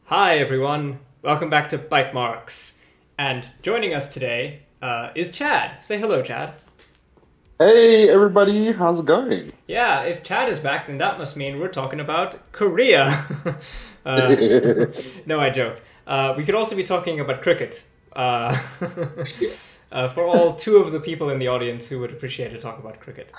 Hi everyone, welcome back to Bite Marks. And joining us today is Chad. Say hello, Chad. Hey everybody, how's it going? Yeah, if Chad is back, then that must mean we're talking about Korea. uh, no, I joke. We could also be talking about cricket. Uh, for all two of the people in the audience who would appreciate to talk about cricket.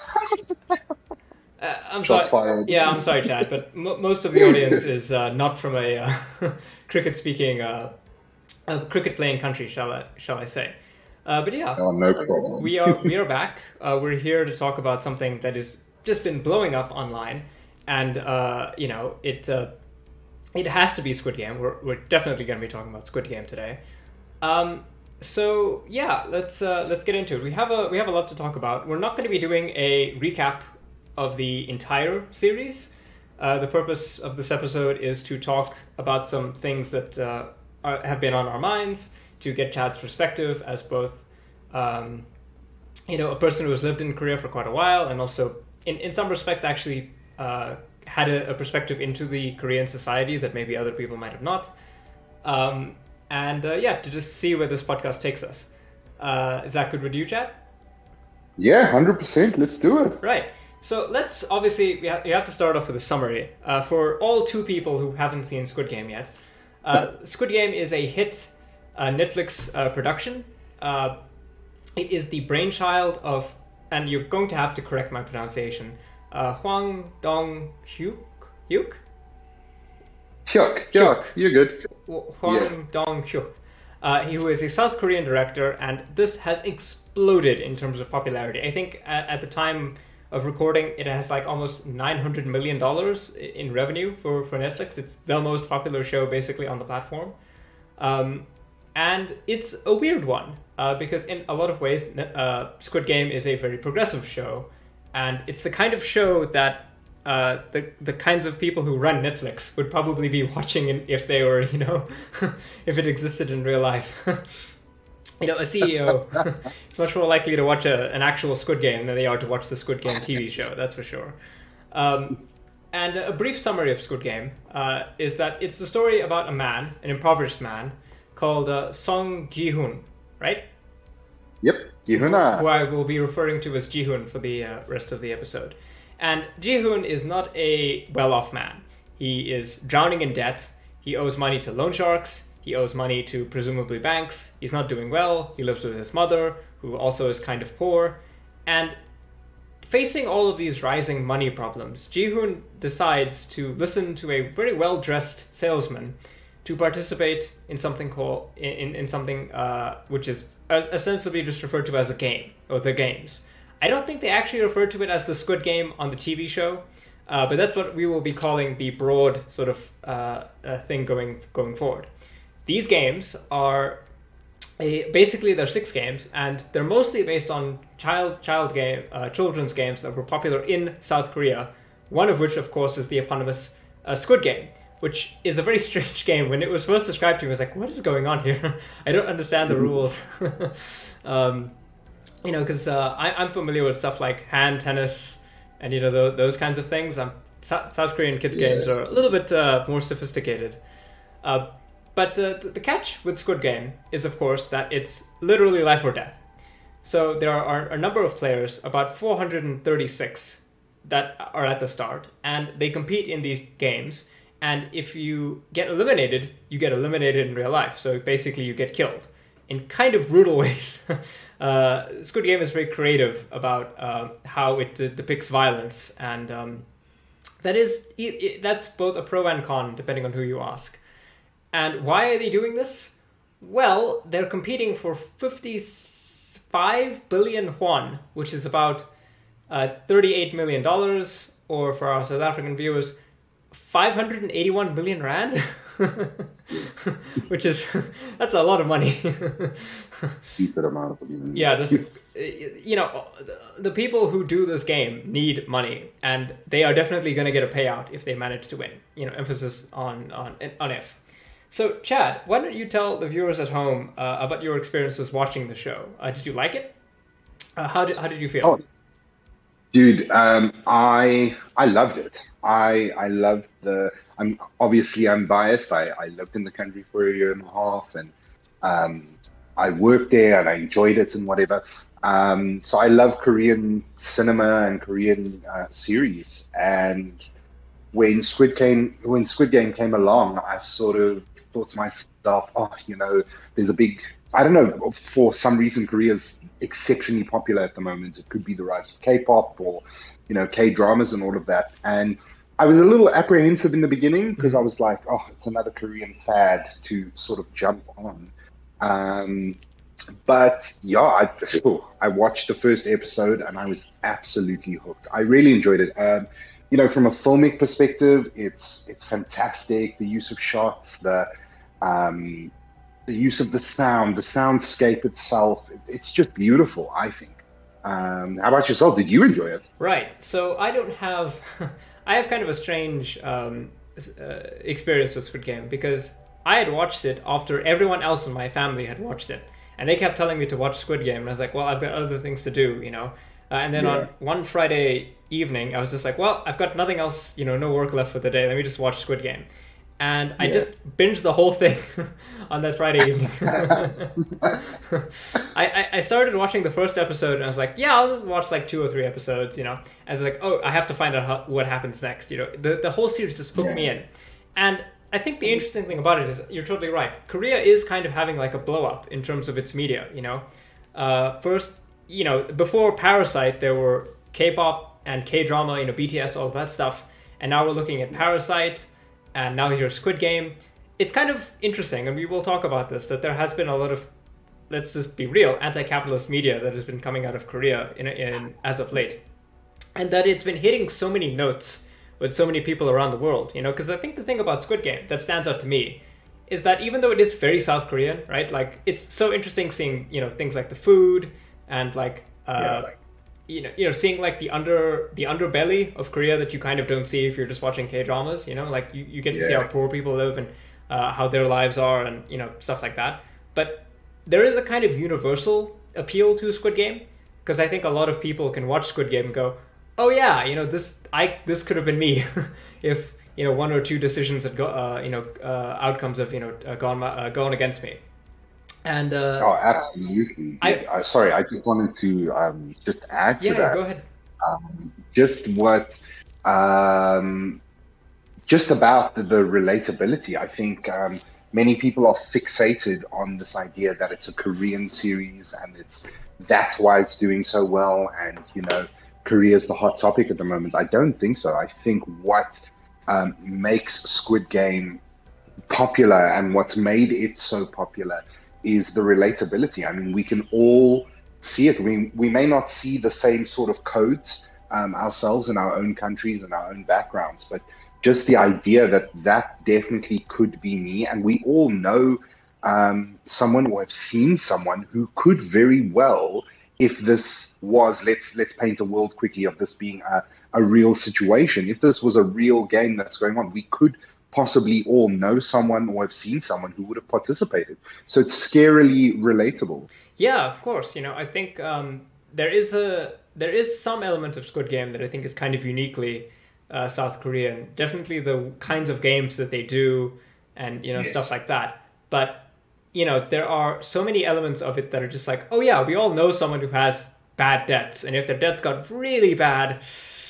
I'm Shots sorry. fired. Yeah, I'm sorry, Chad, but most of the audience is not from a cricket-speaking, cricket-playing country, shall I say? But yeah, Oh, no problem. we are back. We're here to talk about something that has just been blowing up online, and it has to be Squid Game. We're definitely going to be talking about Squid Game today. So yeah, let's get into it. We have a lot to talk about. We're not going to be doing a recap of the entire series. The purpose of this episode is to talk about some things that have been on our minds, to get Chad's perspective as both, a person who has lived in Korea for quite a while, and also, in some respects, actually had a perspective into the Korean society that maybe other people might have not. And to just see where this podcast takes us. Is that good with you, Chad? Yeah, 100%. Let's do it. Right. So let's obviously you have to start off with a summary for all two people who haven't seen Squid Game yet. Squid Game is a hit Netflix production. It is the brainchild of, and you're going to have to correct my pronunciation, Hwang Dong-hyuk. Hyuk? Hyuk, Hyuk. Hyuk, you're good. Yeah. Hwang Dong-hyuk. Who is a South Korean director, and this has exploded in terms of popularity. I think at the time of recording, it has like almost $900 million in revenue for Netflix. It's the most popular show basically on the platform. And it's a weird one because in a lot of ways, Squid Game is a very progressive show. And it's the kind of show that the kinds of people who run Netflix would probably be watching if they were, if it existed in real life. A CEO is much more likely to watch an actual Squid Game than they are to watch the Squid Game TV show, that's for sure. And a brief summary of Squid Game is that it's the story about a man, an impoverished man, called Song Ji-hoon, right? Yep, Who Gihuna. I will be referring to as Ji-hoon for the rest of the episode. And Ji-hoon is not a well-off man. He is drowning in debt. He owes money to loan sharks. He owes money to presumably banks. He's not doing well. He lives with his mother, who also is kind of poor. And facing all of these rising money problems, Ji-hoon decides to listen to a very well-dressed salesman to participate in something called in something which is ostensibly just referred to as a game or the games. I don't think they actually refer to it as the Squid Game on the TV show, but that's what we will be calling the broad sort of thing going forward. These games are basically they're 6 games, and they're mostly based on children's games that were popular in South Korea. One of which, of course, is the eponymous Squid Game, which is a very strange game. When it was first described to me, I was like, "What is going on here? I don't understand the rules." Because I'm familiar with stuff like hand tennis and those kinds of things. South Korean kids games Yeah. are a little bit more sophisticated. But the catch with Squid Game is, of course, that it's literally life or death. So there are a number of players, about 436, that are at the start, and they compete in these games. And if you get eliminated, you get eliminated in real life. So basically, you get killed in kind of brutal ways. Squid Game is very creative about how it depicts violence, and that's both a pro and con depending on who you ask. And why are they doing this? Well, they're competing for 55 billion won, which is about $38 million, or for our South African viewers, 581 billion rand, which is that's a lot of money. Stupid amount of money. Yeah, this the people who do this game need money, and they are definitely going to get a payout if they manage to win. Emphasis on if. So, Chad, why don't you tell the viewers at home about your experiences watching the show? Did you like it? How did you feel? Oh, dude, I loved it. I loved I'm obviously unbiased. I lived in the country for a year and a half, and um, I worked there and I enjoyed it and whatever. So I love Korean cinema and Korean series. And when Squid Game came along, I sort of thought to myself, oh, there's a big, I don't know, for some reason Korea's exceptionally popular at the moment. It could be the rise of K-pop or, K-dramas and all of that. And I was a little apprehensive in the beginning because I Mhm. was like, oh, it's another Korean fad to sort of jump on. Um, but yeah, I watched the first episode and I was absolutely hooked. I really enjoyed it. From a filmic perspective, it's fantastic. The use of shots, um, the use of the sound, the soundscape itself, it's just beautiful, I think. How about yourself? Did you enjoy it? Right. So I don't have, I have kind of a strange experience with Squid Game because I had watched it after everyone else in my family had watched it, and they kept telling me to watch Squid Game, and I was like, well, I've got other things to do, you know. And then Yeah, on one Friday evening, I was just like, well, I've got nothing else, no work left for the day. Let me just watch Squid Game. And I yeah. just binged the whole thing on that Friday evening. I started watching the first episode and I was like, yeah, I'll just watch like two or three episodes, you know. And I was like, oh, I have to find out what happens next, you know. The whole series just hooked me Yeah. in. And I think the interesting thing about it is you're totally right. Korea is kind of having like a blow up in terms of its media, you know. First, before Parasite, there were K-pop and K-drama, BTS, all of that stuff. And now we're looking at Parasite, and now here's Squid Game. It's kind of interesting, and we will talk about this, that there has been a lot of, let's just be real, anti-capitalist media that has been coming out of Korea in as of late, and that it's been hitting so many notes with so many people around the world. Because I think the thing about Squid Game that stands out to me is that even though it is very South Korean, right? Like it's so interesting seeing things like the food and like Yeah. seeing like the underbelly of Korea that you kind of don't see if you're just watching K dramas. Like you get to see how Yeah. poor people live and how their lives are and stuff like that. But there is a kind of universal appeal to Squid Game because I think a lot of people can watch Squid Game and go, oh yeah, this could have been me if one or two decisions had outcomes have gone against me. And Oh, absolutely. I Sorry, I just wanted to just add to yeah, go that. ahead. Just what, um, just about the relatability. I think many people are fixated on this idea that it's a Korean series and that's why it's doing so well. And Korea is the hot topic at the moment. I don't think so. I think what makes Squid Game popular and what's made it so popular is the relatability. I mean, we can all see it. We may not see the same sort of codes ourselves in our own countries and our own backgrounds, but just the idea that that definitely could be me, and we all know someone or have seen someone who could very well, if this was, let's paint a world quickly of this being a real situation. If this was a real game that's going on, we could possibly all know someone or have seen someone who would have participated. So it's scarily relatable. Yeah, of course. I think there is some element of Squid Game that I think is kind of uniquely South Korean. Definitely the kinds of games that they do, and stuff Yes. like that. But there are so many elements of it that are just like, oh yeah, we all know someone who has bad debts, and if their debts got really bad,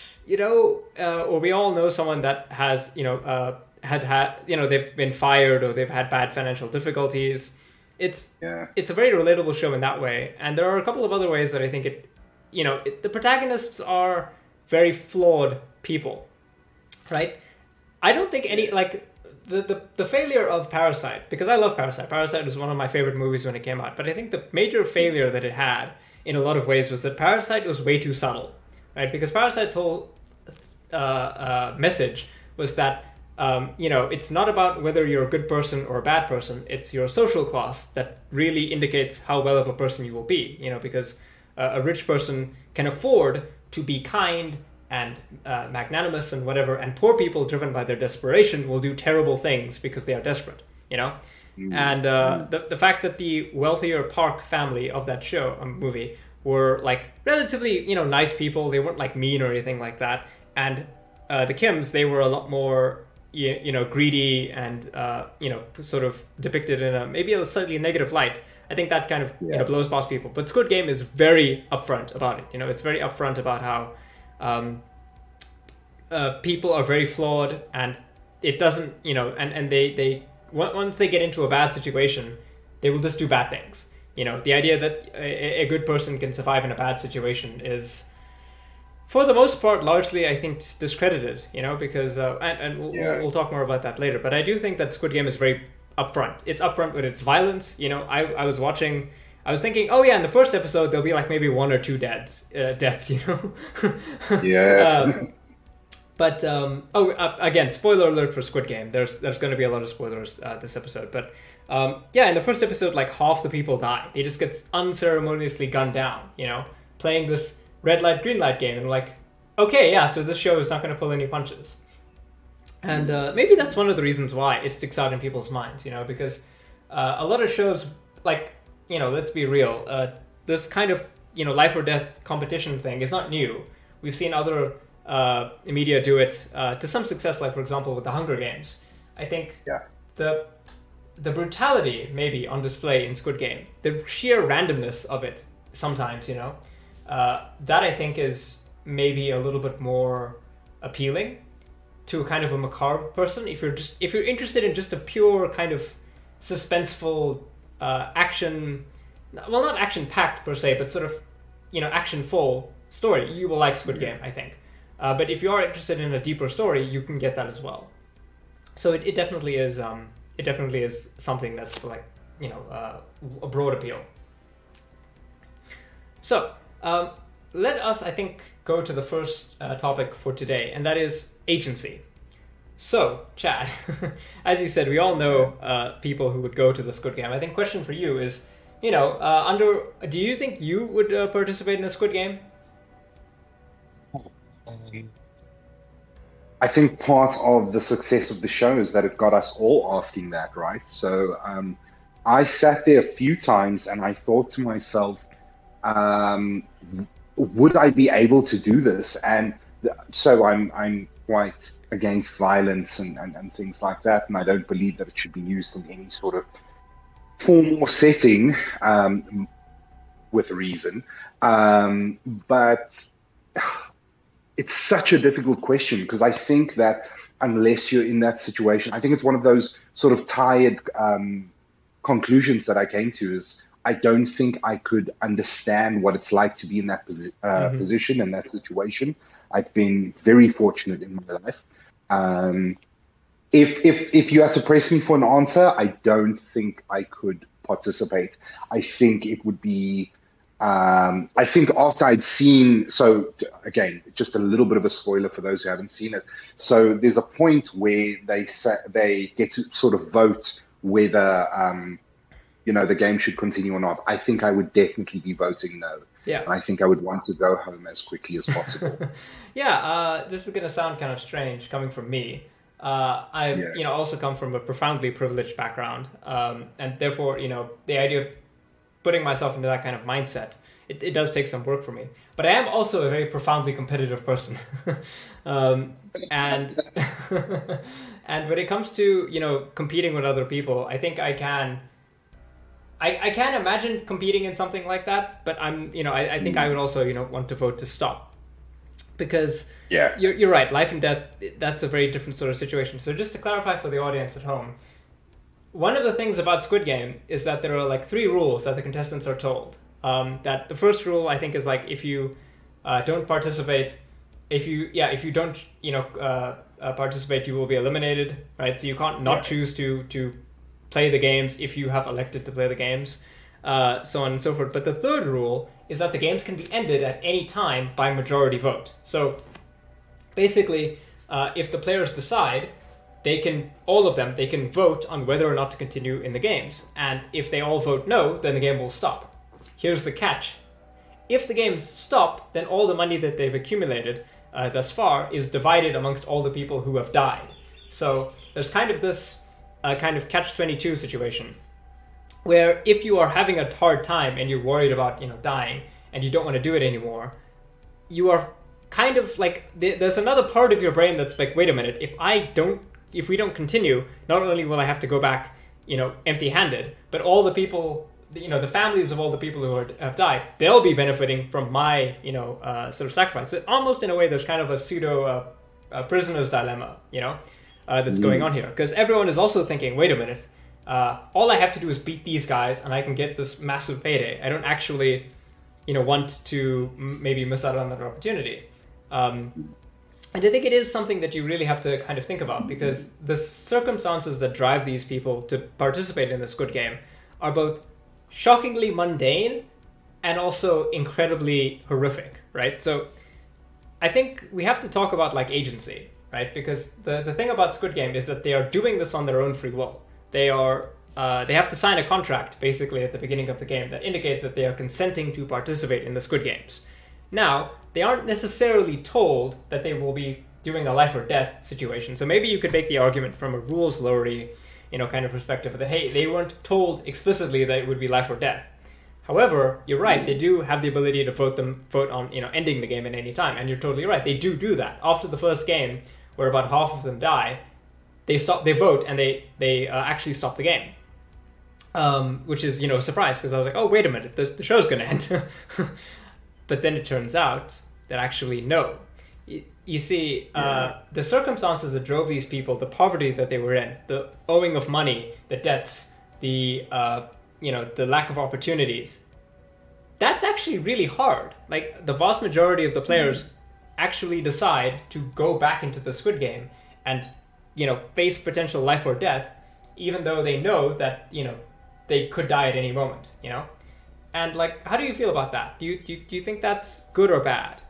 or we all know someone that has they've been fired or they've had bad financial difficulties. It's Yeah. it's a very relatable show in that way, and there are a couple of other ways that I think the protagonists are very flawed people, right? I don't think any like the failure of Parasite, because I love Parasite. Parasite was one of my favorite movies when it came out, but I think the major failure that it had in a lot of ways was that Parasite was way too subtle, right? Because Parasite's whole message was that it's not about whether you're a good person or a bad person. It's your social class that really indicates how well of a person you will be. Because a rich person can afford to be kind and magnanimous and whatever, and poor people, driven by their desperation, will do terrible things because they are desperate. Mm, And mm. the fact that the wealthier Park family of that show movie were like relatively nice people. They weren't like mean or anything like that. And the Kims, they were a lot more greedy and sort of depicted in a maybe a slightly negative light. I think that kind of blows past people. But Squid Game is very upfront about it. It's very upfront about how people are very flawed, and it doesn't, and they once they get into a bad situation, they will just do bad things. The idea that a good person can survive in a bad situation is, for the most part, largely, I think, discredited, because, we'll talk more about that later. But I do think that Squid Game is very upfront. It's upfront with its violence. I was watching, I was thinking, oh yeah, in the first episode, there'll be like maybe 1 or 2 deaths, Yeah. But again, spoiler alert for Squid Game. There's going to be a lot of spoilers this episode. But in the first episode, like half the people die. They just get unceremoniously gunned down. Playing this red light, green light game, and like, okay, yeah, so this show is not going to pull any punches. And maybe that's one of the reasons why it sticks out in people's minds. Because a lot of shows, like, let's be real, this kind of life or death competition thing is not new. We've seen other media do it to some success, like for example with the Hunger Games. I think the brutality maybe on display in Squid Game, the sheer randomness of it sometimes, that I think is maybe a little bit more appealing to kind of a macabre person. If you're interested in just a pure kind of suspenseful action, well, not action packed per se, but sort of action full story, you will like Squid Game, I think. But if you are interested in a deeper story, you can get that as well. So it definitely is. It definitely is something that's like a broad appeal. So let us, I think, go to the first topic for today, and that is agency. So, Chad, as you said, we all know people who would go to the Squid Game. I think question for you is, do you think you would participate in a Squid Game? I think part of the success of the show is that it got us all asking that, right? So I sat there a few times and I thought to myself, would I be able to do this? And so I'm quite against violence and things like that, and I don't believe that it should be used in any sort of formal setting with a reason. But it's such a difficult question, because I think that unless you're in that situation, I think it's one of those sort of tired conclusions that I came to is I don't think I could understand what it's like to be in that position and that situation. I've been very fortunate in my life. If you had to press me for an answer, I don't think I could participate. I think it would be I think after I'd seen, so again, just a little bit of a spoiler for those who haven't seen it. So there's a point where they get to sort of vote whether the game should continue or not. I think I would definitely be voting no. Yeah. I think I would want to go home as quickly as possible. This is going to sound kind of strange coming from me. I've also come from a profoundly privileged background, and therefore the idea of putting myself into that kind of mindset, it does take some work for me. But I am also a very profoundly competitive person. And and when it comes to, competing with other people, I think I can imagine competing in something like that, but I think I would also, want to vote to stop. Because you're right, life and death, that's a very different sort of situation. So just to clarify for the audience at home, one of the things about Squid Game is that there are like 3 rules that the contestants are told. That the first rule, I think, is like if you don't participate, if you don't participate, you will be eliminated, right? So you can't not choose to play the games if you have elected to play the games, so on and so forth. But the third rule is that the games can be ended at any time by majority vote. So basically, if the players decide, they can vote on whether or not to continue in the games. And if they all vote no, then the game will stop. Here's the catch. If the games stop, then all the money that they've accumulated thus far is divided amongst all the people who have died. So there's kind of this kind of catch-22 situation where if you are having a hard time and you're worried about dying and you don't want to do it anymore, you are kind of like, there's another part of your brain that's like, wait a minute, if I don't if we don't continue, not only will I have to go back, empty-handed, but all the people, the families of all the people who have died, they'll be benefiting from my, sort of sacrifice. So almost in a way, there's kind of a pseudo prisoner's dilemma, that's going on here. Because everyone is also thinking, wait a minute, all I have to do is beat these guys and I can get this massive payday. I don't actually, want to maybe miss out on that opportunity. And I think it is something that you really have to kind of think about, because the circumstances that drive these people to participate in the Squid Game are both shockingly mundane and also incredibly horrific, right? So I think we have to talk about like agency, right? Because the thing about Squid Game is that they are doing this on their own free will. They have to sign a contract basically at the beginning of the game that indicates that they are consenting to participate in the Squid Games. Now, they aren't necessarily told that they will be doing a life or death situation. So maybe you could make the argument from a rules lowry, kind of perspective that, hey, they weren't told explicitly that it would be life or death. However, you're right, they do have the ability to vote on, ending the game at any time. And you're totally right, they do that. After the first game, where about half of them die, they vote and they actually stop the game. Which is, a surprise, because I was like, oh, wait a minute, the show's going to end. But then it turns out that actually, no. You see, the circumstances that drove these people, the poverty that they were in, the owing of money, the debts, the lack of opportunities, that's actually really hard. Like, the vast majority of the players actually decide to go back into the Squid Game and, face potential life or death, even though they know that, they could die at any moment, And, like, how do you feel about that? Do you think that's good or bad?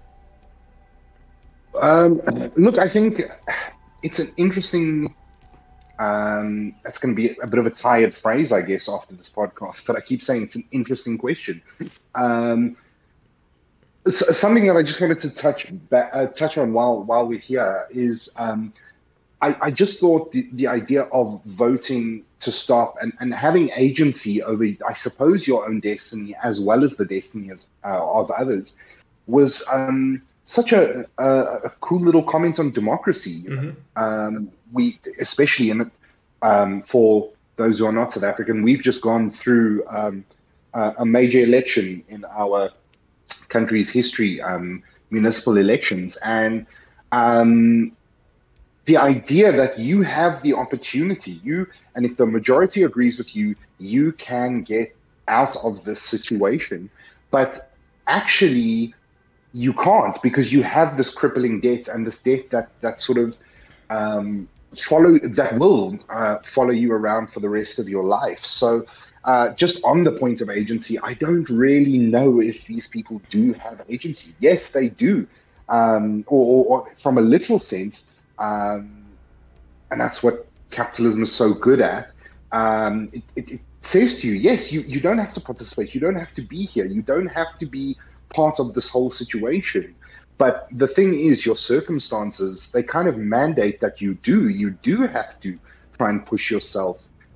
Look, I think it's an interesting. That's going to be a bit of a tired phrase, I guess, after this podcast. But I keep saying it's an interesting question. Something that I just wanted to touch on while we're here is I just thought the idea of voting to stop and having agency over, I suppose, your own destiny as well as the destiny of others was such a cool little comment on democracy. Mm-hmm. We, especially for those who are not South African, we've just gone through a major election in our country's history, municipal elections, and the idea that you have the opportunity, and if the majority agrees with you, you can get out of this situation, but actually you can't, because you have this crippling debt, and this debt that sort of will follow you around for the rest of your life. So just on the point of agency, I don't really know if these people do have agency. Yes, they do, or from a literal sense. And that's what capitalism is so good at. It says to you, yes, you don't have to participate. You don't have to be here. You don't have to be part of this whole situation. But the thing is, your circumstances, they kind of mandate that you do. You do have to try and push yourself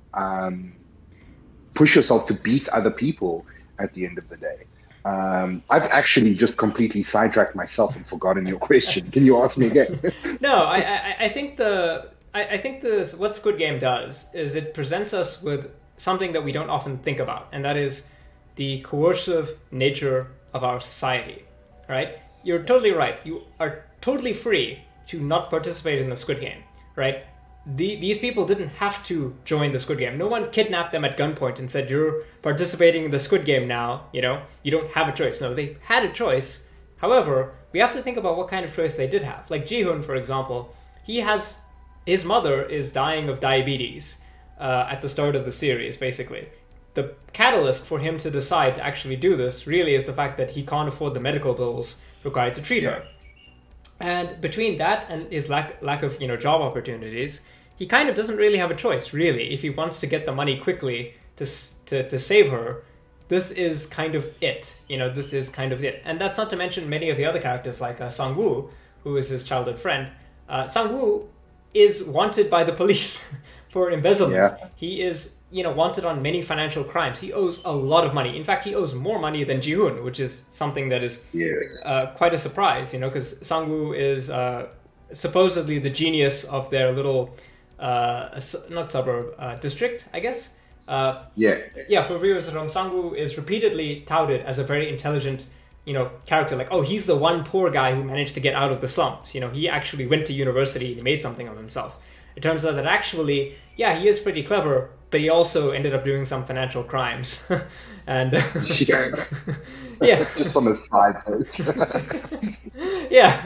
to beat other people at the end of the day. I've actually just completely sidetracked myself and forgotten your question. Can you ask me again? No, I think what Squid Game does is it presents us with something that we don't often think about, and that is the coercive nature of our society, right? You're totally right. You are totally free to not participate in the Squid Game, right? These people didn't have to join the Squid Game. No one kidnapped them at gunpoint and said, you're participating in the Squid Game now, you don't have a choice. No, they had a choice. However, we have to think about what kind of choice they did have. Like Ji-hoon, for example, his mother is dying of diabetes at the start of the series, basically. The catalyst for him to decide to actually do this really is the fact that he can't afford the medical bills required to treat her. And between that and his lack of job opportunities, he kind of doesn't really have a choice, really. If he wants to get the money quickly to save her, this is kind of it. This is kind of it. And that's not to mention many of the other characters, like Sang-woo, who is his childhood friend. Sang-woo is wanted by the police for embezzlement. Yeah. He is, wanted on many financial crimes. He owes a lot of money. In fact, he owes more money than Ji-hoon, which is something that is quite a surprise, because Sang-woo is supposedly the genius of their little not suburb, district, I guess. Yeah. Yeah, for viewers at home, Sang-woo is repeatedly touted as a very intelligent, character. Like, oh, he's the one poor guy who managed to get out of the slums. He actually went to university and he made something of himself. It turns out that actually, yeah, he is pretty clever, but he also ended up doing some financial crimes. And yeah, just on a side note. yeah.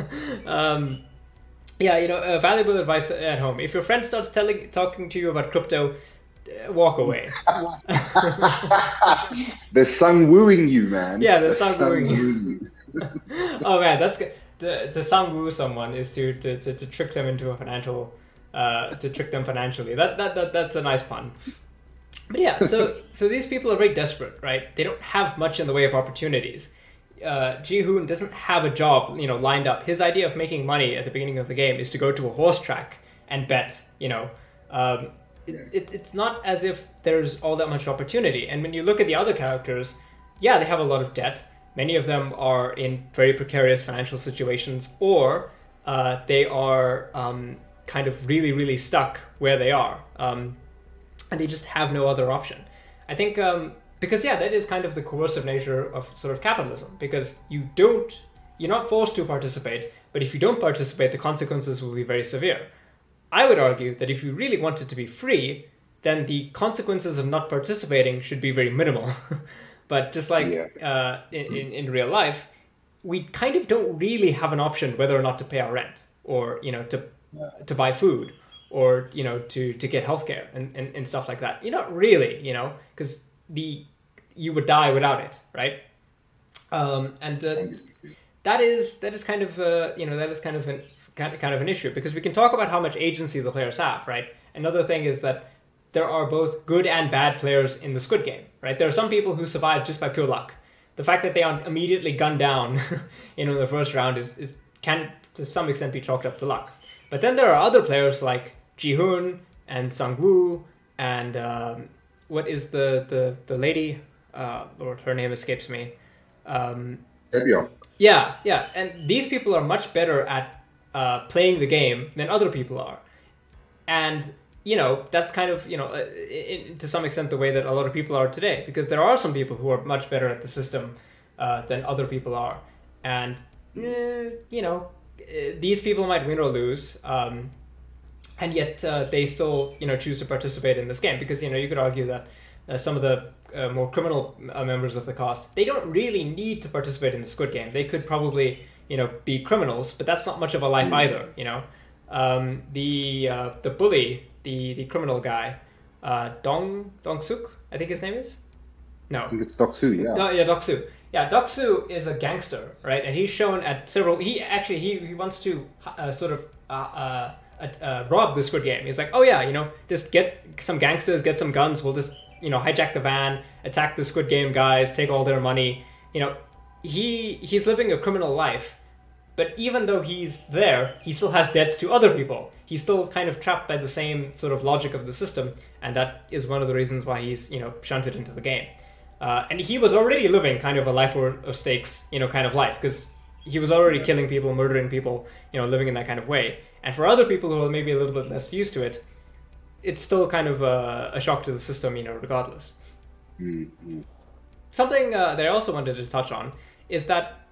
Valuable advice at home. If your friend starts talking to you about crypto, walk away. They're Sang-wooing you, man. Yeah, they're Sang-wooing you. Oh man, that's good. To Sang-woo someone is to trick them into a financial, to trick them financially. That's a nice pun. But yeah, so these people are very desperate, right? They don't have much in the way of opportunities. Ji-hoon doesn't have a job, lined up. His idea of making money at the beginning of the game is to go to a horse track and bet. It's not as if there's all that much opportunity. And when you look at the other characters, yeah, they have a lot of debt. Many of them are in very precarious financial situations, or they are kind of really, really stuck where they are. And they just have no other option. I think because, yeah, that is kind of the coercive nature of sort of capitalism, because you're not forced to participate, but if you don't participate, the consequences will be very severe. I would argue that if you really want it to be free, then the consequences of not participating should be very minimal. But just like in real life, we kind of don't really have an option whether or not to pay our rent, or to buy food, or to get healthcare and stuff like that. You're not really, because you would die without it, right? That is kind of kind of an issue, because we can talk about how much agency the players have, right? Another thing is that there are both good and bad players in the Squid Game, right? There are some people who survive just by pure luck. The fact that they aren't immediately gunned down, in the first round can to some extent be chalked up to luck. But then there are other players like Ji-hoon and Sang-woo and what is the lady? Lord, her name escapes me. Taebyeon. Yeah, and these people are much better at playing the game than other people are, and that's kind of to some extent the way that a lot of people are today, because there are some people who are much better at the system than other people are, and these people might win or lose, and yet they still choose to participate in this game, because you could argue that some of the more criminal members of the cast, they don't really need to participate in the Squid Game. They could probably be criminals, but that's not much of a life either. The bully, the criminal guy, Dong-suk, I think his name is. No, I think it's Doksu. Yeah. Doksu. Yeah, Doksu is a gangster, right? And he's shown at several. He wants to rob the Squid Game. He's like, oh yeah, just get some gangsters, get some guns. We'll just hijack the van, attack the Squid Game guys, take all their money. He's living a criminal life, but even though he's there, he still has debts to other people. He's still kind of trapped by the same sort of logic of the system, and that is one of the reasons why he's shunted into the game. And he was already living kind of a life of stakes, kind of life, because he was already killing people, murdering people, living in that kind of way. And for other people who are maybe a little bit less used to it, it's still kind of a shock to the system, regardless. Mm-hmm. Something that I also wanted to touch on is that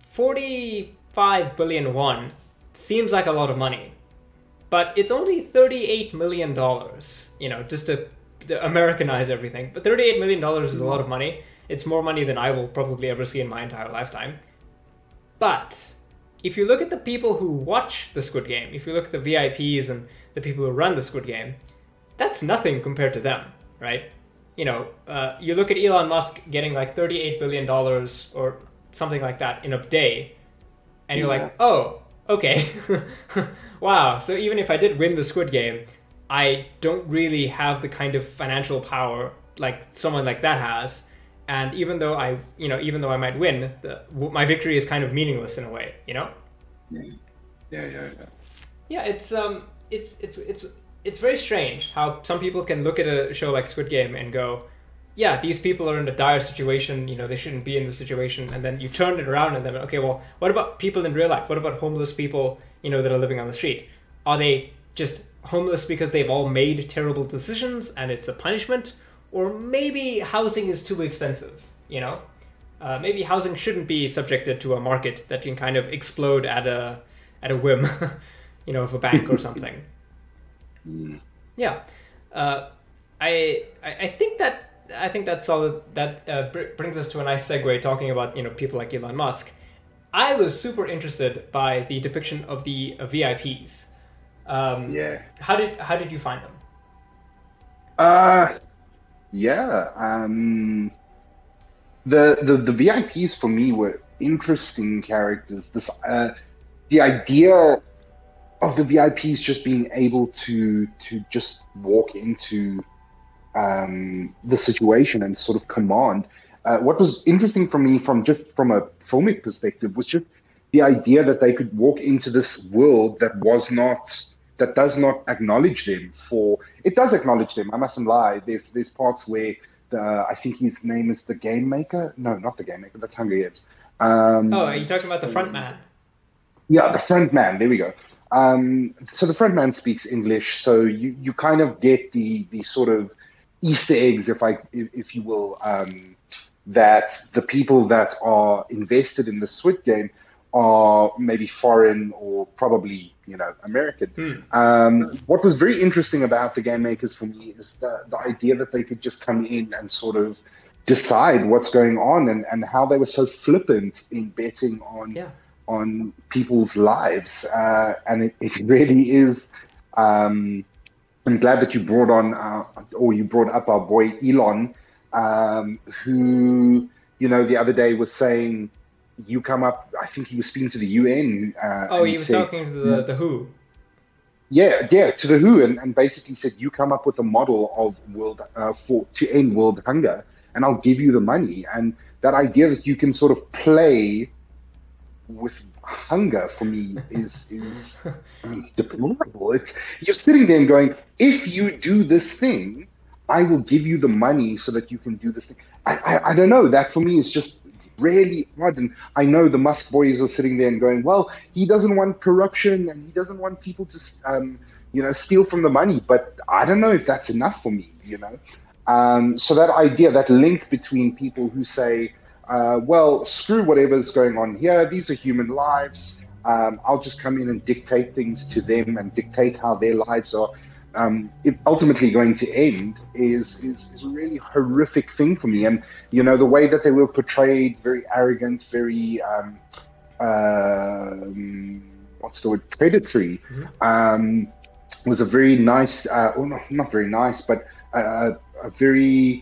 45 billion won seems like a lot of money, but it's only $38 million, just to Americanize everything. But $38 million is a lot of money. It's more money than I will probably ever see in my entire lifetime. But if you look at the people who watch the Squid Game, if you look at the VIPs and the people who run the Squid Game, that's nothing compared to them, right? You look at Elon Musk getting like $38 billion or something like that in a day, and you're like, oh, okay. Wow, so even if I did win the Squid Game, I don't really have the kind of financial power like someone like that has. And even though I might win, my victory is kind of meaningless in a way, Yeah. Yeah, it's very strange how some people can look at a show like Squid Game and go, yeah, these people are in a dire situation, they shouldn't be in this situation. And then you turn it around and then, okay, well, what about people in real life? What about homeless people, that are living on the street? Are they just homeless because they've all made terrible decisions and it's a punishment, or maybe housing is too expensive, you know? Maybe housing shouldn't be subjected to a market that can kind of explode at a whim, you know, of a bank or something. Yeah, I think that's solid. That brings us to a nice segue, talking about, you know, people like Elon Musk. I was super interested by the depiction of the VIPs. Yeah. How did you find them? Yeah. The VIPs for me were interesting characters. The idea of the VIPs just being able to just walk into the situation and sort of command. What was interesting for me from a filmic perspective was just the idea that they could walk into this world that does not acknowledge them for. It does acknowledge them. I mustn't lie. There's parts where I think his name is the Game Maker. No, not the Game Maker. That's Hungarian. Are you talking about the front man? Yeah, the front man. There we go. So the front man speaks English, so you kind of get the sort of Easter eggs, if you will, that the people that are invested in the Squid Game are maybe foreign or probably, you know, American. What was very interesting about the game makers for me is the idea that they could just come in and sort of decide what's going on, and how they were so flippant in betting on people's lives. And it really is. I'm glad that you brought up our boy Elon, who, you know, the other day was saying, you come up, I think he was speaking to the UN. He was talking to the WHO. Yeah, to the WHO, and basically said, you come up with a model of to end world hunger, and I'll give you the money. And that idea that you can sort of play with hunger, for me, is deplorable. You're sitting there and going, if you do this thing, I will give you the money so that you can do this thing. I don't know. That for me is just really odd. And I know the Musk boys are sitting there and going, well, he doesn't want corruption and he doesn't want people to, steal from the money. But I don't know if that's enough for me, you know. So that idea, that link between people who say, well, screw whatever's going on here. These are human lives. I'll just come in and dictate things to them and dictate how their lives are ultimately going to end is a really horrific thing for me. And, you know, the way that they were portrayed, very arrogant, very, what's the word, predatory, was a very nice, not very nice, but a very,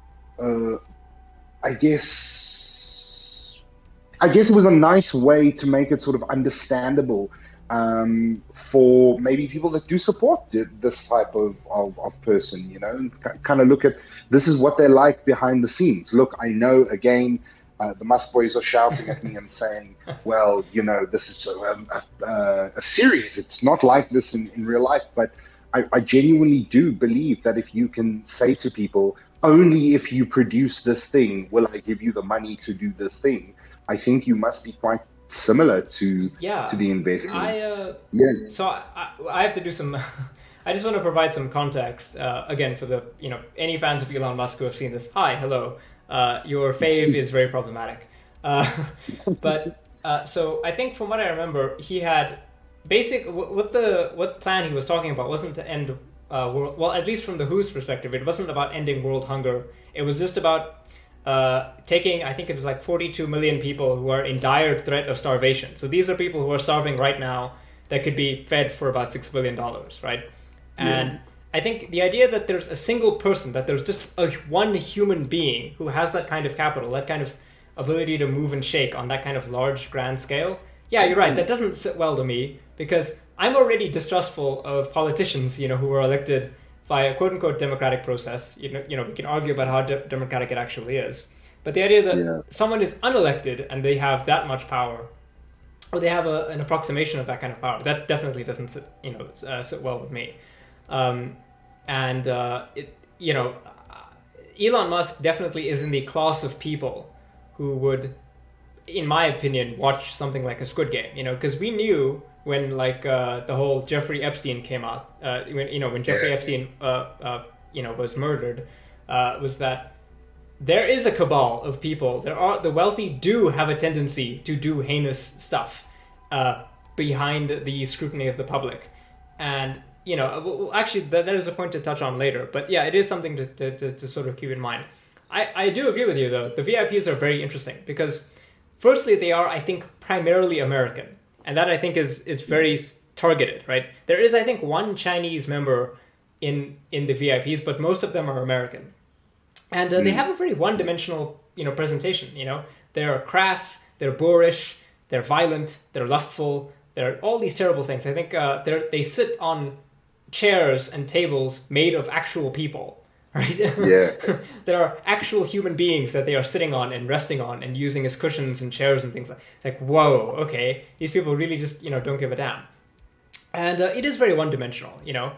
I guess it was a nice way to make it sort of understandable for maybe people that do support this type of person, you know, and kind of look at, this is what they're like behind the scenes. Look, I know, again, the Musk boys are shouting at me and saying, well, you know, this is a series. It's not like this in real life. But I genuinely do believe that if you can say to people, only if you produce this thing will I give you the money to do this thing, I think you must be quite similar to the investment. So I have to do some. I just want to provide some context again for the any fans of Elon Musk who have seen this. Hi, hello. Your fave is very problematic, but so I think from what I remember, he had what plan he was talking about wasn't to end world. Well, at least from the WHO's perspective, it wasn't about ending world hunger. It was just about taking, I think it was like 42 million people who are in dire threat of starvation. So these are people who are starving right now that could be fed for about $6 billion, right? And I think the idea that there's a single person, that there's just one human being who has that kind of capital, that kind of ability to move and shake on that kind of large, grand scale. Yeah, you're right. That doesn't sit well to me because I'm already distrustful of politicians, who are elected by a quote-unquote democratic process. We can argue about how democratic it actually is. But the idea that someone is unelected and they have that much power, or they have an approximation of that kind of power, that definitely doesn't sit, sit well with me. Elon Musk definitely is in the class of people who would in my opinion, watch something like a Squid Game, because we knew when like the whole Jeffrey Epstein came out, when Jeffrey Epstein was murdered, was that there is a cabal of people. The wealthy do have a tendency to do heinous stuff behind the scrutiny of the public, and actually that is a point to touch on later. But yeah, it is something to sort of keep in mind. I do agree with you though. The VIPs are very interesting because, firstly, they are, I think, primarily American, and that I think is very targeted, right? There is, I think, one Chinese member in the VIPs, but most of them are American. And they have a very one-dimensional, presentation. They're crass, they're boorish, they're violent, they're lustful, they're all these terrible things. I think they sit on chairs and tables made of actual people, right? Yeah. There are actual human beings that they are sitting on and resting on and using as cushions and chairs and things like whoa, okay, these people really just don't give a damn. And it is very one-dimensional.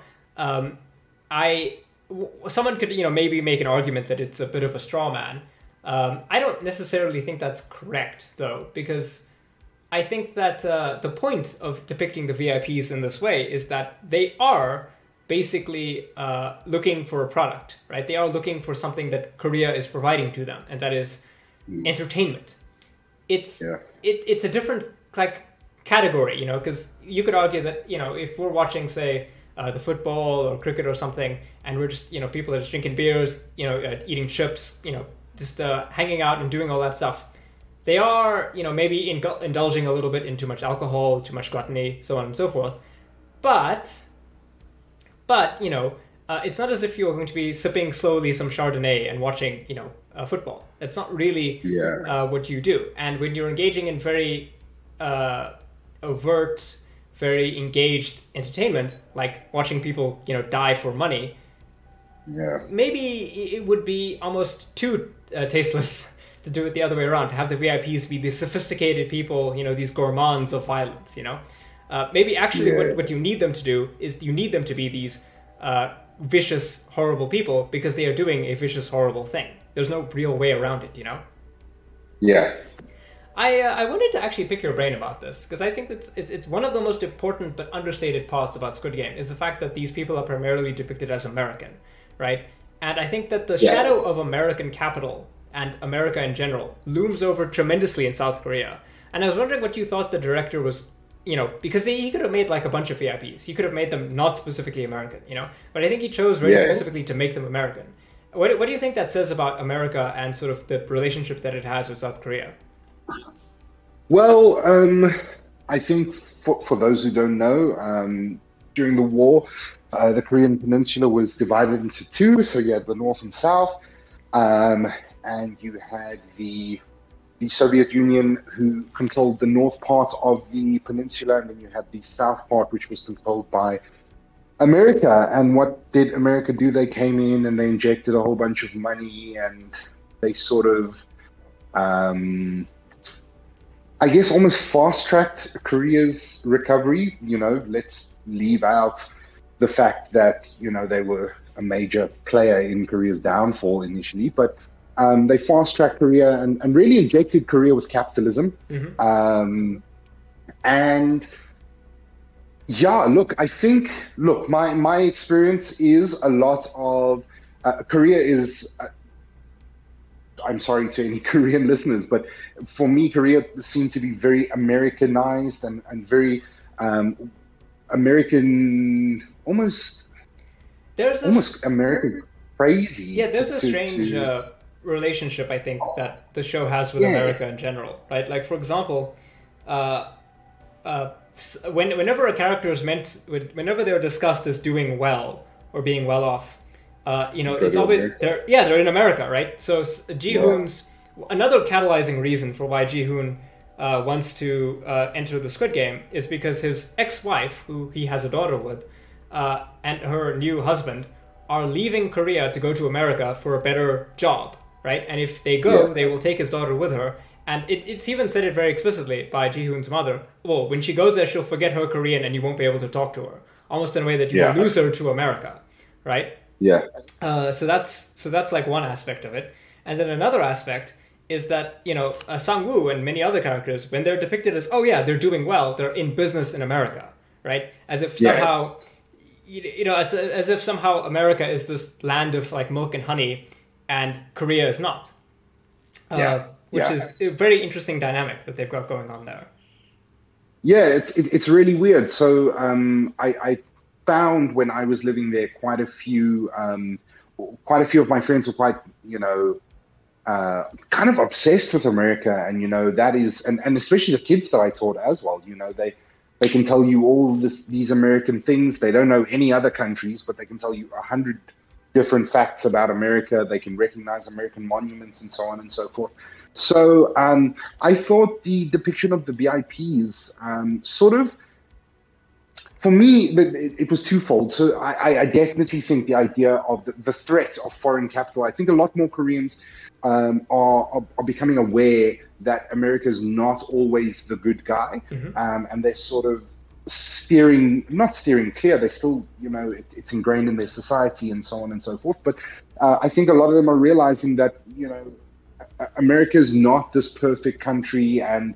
Someone could, maybe make an argument that it's a bit of a straw man. I don't necessarily think that's correct, though, because I think that the point of depicting the VIPs in this way is that they are basically looking for a product, right? They are looking for something that Korea is providing to them, and that is entertainment. It's a different category, because you could argue that if we're watching, say, the football or cricket or something, and we're just people are just drinking beers, eating chips, just hanging out and doing all that stuff. They are maybe indulging a little bit in too much alcohol, too much gluttony, so on and so forth. But it's not as if you're going to be sipping slowly some Chardonnay and watching football. That's not really what you do. And when you're engaging in very overt, very engaged entertainment, like watching people, die for money, maybe it would be almost too tasteless to do it the other way around, to have the VIPs be the sophisticated people, these gourmands of violence, Maybe actually what you need them to do is you need them to be these vicious, horrible people because they are doing a vicious, horrible thing. There's no real way around it, Yeah. I wanted to actually pick your brain about this because I think it's one of the most important but understated parts about Squid Game is the fact that these people are primarily depicted as American, right? And I think that the shadow of American capital and America in general looms over tremendously in South Korea. And I was wondering what you thought the director was, because he could have made a bunch of VIPs. He could have made them not specifically American, But I think he chose very specifically to make them American. What do you think that says about America and sort of the relationship that it has with South Korea? Well, I think for those who don't know, during the war, the Korean Peninsula was divided into two. So you had the North and South, and you had the Soviet Union, who controlled the north part of the peninsula, and then you had the south part, which was controlled by America. And what did America do? They came in and they injected a whole bunch of money, and they sort of I guess almost fast-tracked Korea's recovery. Let's leave out the fact that, they were a major player in Korea's downfall initially, but they fast-tracked Korea and really injected Korea with capitalism. Mm-hmm. And yeah, I think, my experience is a lot of Korea is... I'm sorry to any Korean listeners, but for me, Korea seemed to be very Americanized and very American, almost American crazy. Yeah, there's a strange relationship, I think, that the show has with America in general, right? Like, for example, whenever a character is whenever they're discussed as doing well or being well off, it's always they're in America, right? So Ji-hoon's another catalyzing reason for why Ji-hoon wants to enter the Squid Game is because his ex-wife, who he has a daughter with, and her new husband are leaving Korea to go to America for a better job, right? And if they go, they will take his daughter with her. And it's even said it very explicitly by Ji-hoon's mother. Well, when she goes there, she'll forget her Korean and you won't be able to talk to her. Almost in a way that you will lose her to America, right? Yeah. So that's like one aspect of it. And then another aspect is that, Sang-woo and many other characters, when they're depicted as, oh yeah, they're doing well, they're in business in America, right? As if somehow, as if somehow America is this land of like milk and honey, and Korea is not. Which is a very interesting dynamic that they've got going on there. Yeah, it's really weird. So I found when I was living there, quite a few of my friends were quite, kind of obsessed with America, and that is, and especially the kids that I taught as well. They can tell you all these American things. They don't know any other countries, but they can tell you 100 different facts about America. They can recognize American monuments and so on and so forth. So I thought the depiction of the VIPs sort of, for me, it was twofold. So I definitely think the idea of the threat of foreign capital, I think a lot more Koreans are becoming aware that America is not always the good guy. And they're sort of not steering clear. They're still, it's ingrained in their society and so on and so forth. But I think a lot of them are realizing that, America is not this perfect country, and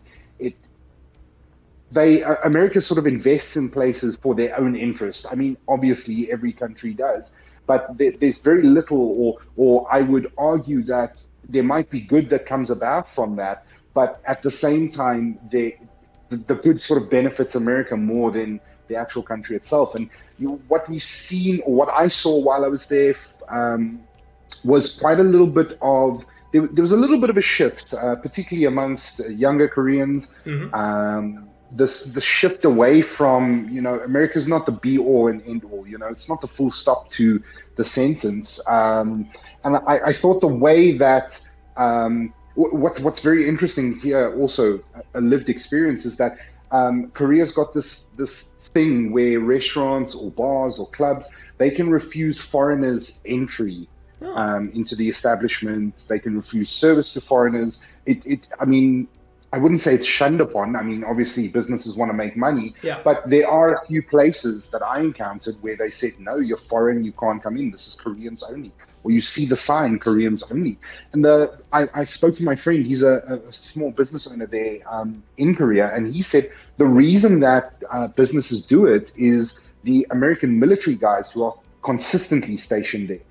America sort of invests in places for their own interest. I mean, obviously every country does, but there's very little, or I would argue that there might be good that comes about from that, but at the same time, the good sort of benefits America more than the actual country itself. And what we've seen, or what I saw while I was there, was quite a little bit of, there was a little bit of a shift, particularly amongst younger Koreans. This shift away from, America's not the be all and end all, it's not the full stop to the sentence. And I thought the way that, what's very interesting here, also a lived experience, is that Korea's got this thing where restaurants or bars or clubs, they can refuse foreigners entry into the establishment. They can refuse service to foreigners. I mean, I wouldn't say it's shunned upon. I mean, obviously businesses want to make money, but there are a few places that I encountered where they said, no, you're foreign, you can't come in. This is Koreans only. Or you see the sign, Koreans only. And I spoke to my friend, he's a small business owner there in Korea, and he said the reason that businesses do it is the American military guys who are consistently stationed there.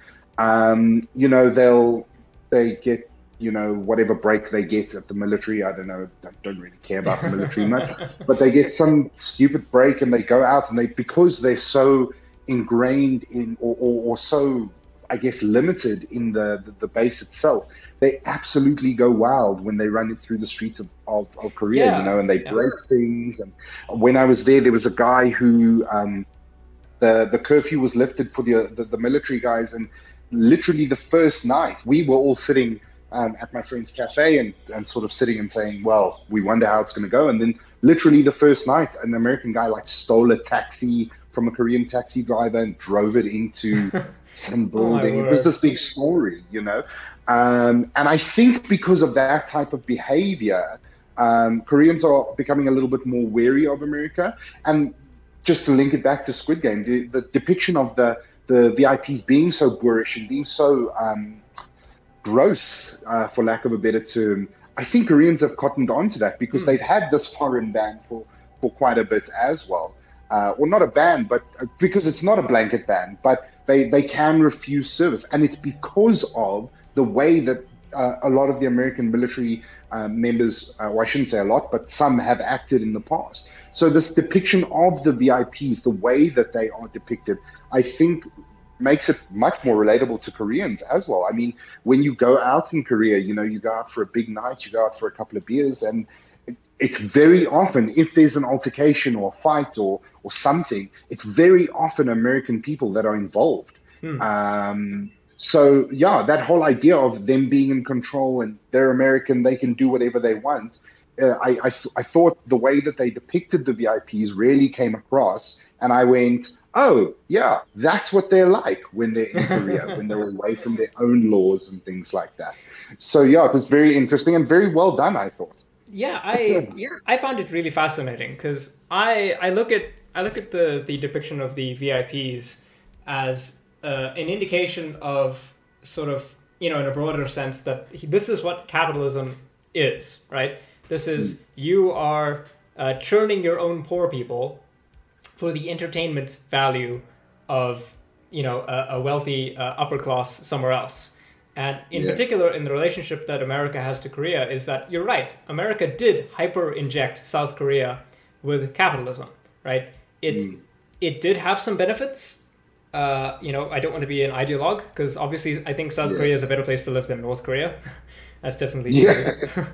They get, whatever break they get at the military. I don't know, I don't really care about the military much, but they get some stupid break and they go out, and because they're so ingrained in, or so, I guess, limited in the base itself, they absolutely go wild when they run it through the streets of Korea, and they break things. And when I was there was a guy who, the curfew was lifted for the military guys, and literally the first night we were all sitting at my friend's cafe and sort of sitting and saying, well, we wonder how it's going to go. And then literally the first night, an American guy stole a taxi from a Korean taxi driver and drove it into some building. It was this big story, and I think because of that type of behavior, Koreans are becoming a little bit more wary of America. And just to link it back to Squid Game, the depiction of the VIPs being so boorish and being so gross, for lack of a better term, I think Koreans have cottoned on to that because they've had this foreign ban for quite a bit as well. Or not a ban, but because it's not a blanket ban, but they can refuse service. And it's because of the way that a lot of the American military members, or I shouldn't say a lot, but some have acted in the past. So this depiction of the VIPs, the way that they are depicted, I think makes it much more relatable to Koreans as well. I mean, when you go out in Korea, you go out for a big night, you go out for a couple of beers, and it's very often, if there's an altercation or a fight or something, it's very often American people that are involved. So yeah, that whole idea of them being in control and they're American, they can do whatever they want. I thought the way that they depicted the VIPs really came across, and I went, oh yeah, that's what they're like when they're in Korea, when they're away from their own laws and things like that. So yeah, it was very interesting and very well done, I thought. Yeah, I found it really fascinating because I look at the depiction of the VIPs as an indication of sort of, in a broader sense, that this is what capitalism is, right? This is, you are churning your own poor people for the entertainment value of, a wealthy upper class somewhere else. And in particular, in the relationship that America has to Korea, is that you're right. America did hyper-inject South Korea with capitalism, right? It did have some benefits. I don't want to be an ideologue, because obviously I think South Korea is a better place to live than North Korea. That's definitely true.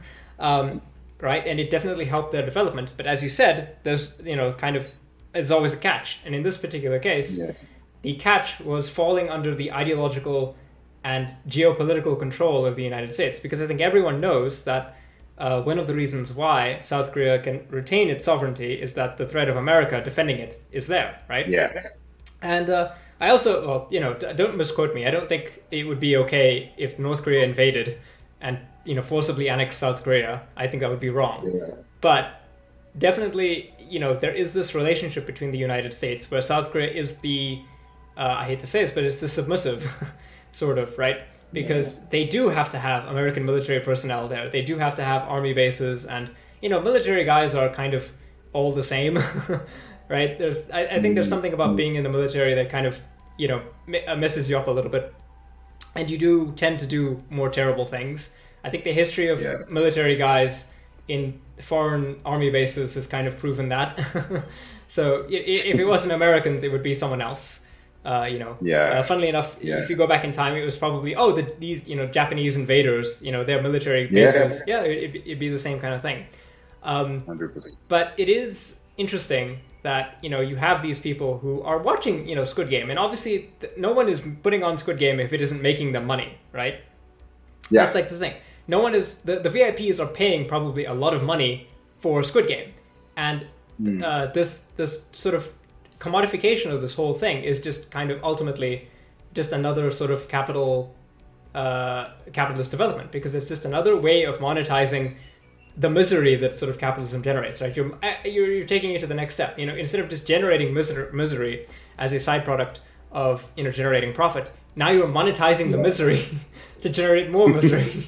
Right? And it definitely helped their development. But as you said, there's, there's always a catch. And in this particular case, the catch was falling under the ideological and geopolitical control of the United States. Because I think everyone knows that one of the reasons why South Korea can retain its sovereignty is that the threat of America defending it is there, right? Yeah. And I also, don't misquote me. I don't think it would be okay if North Korea invaded and, forcibly annexed South Korea. I think that would be wrong. Yeah. But definitely, there is this relationship between the United States where South Korea is the, I hate to say this, but it's the submissive sort of, right? Because they do have to have American military personnel there. They do have to have army bases, and, military guys are kind of all the same, right? I think there's something about being in the military that kind of, messes you up a little bit. And you do tend to do more terrible things. I think the history of military guys in foreign army bases has kind of proven that. So if it wasn't Americans, it would be someone else. Funnily enough, if you go back in time, it was probably, these Japanese invaders, their military bases. It'd be the same kind of thing. 100%. But it is interesting that you have these people who are watching Squid Game, and obviously no one is putting on Squid Game if it isn't making them money, right? That's like the thing. No one is, the VIPs are paying probably a lot of money for Squid Game, and this sort of commodification of this whole thing is just kind of ultimately just another sort of capitalist development, because it's just another way of monetizing the misery that sort of capitalism generates, right? You're taking it to the next step. Instead of just generating misery as a side product of generating profit, now you're monetizing the misery to generate more misery.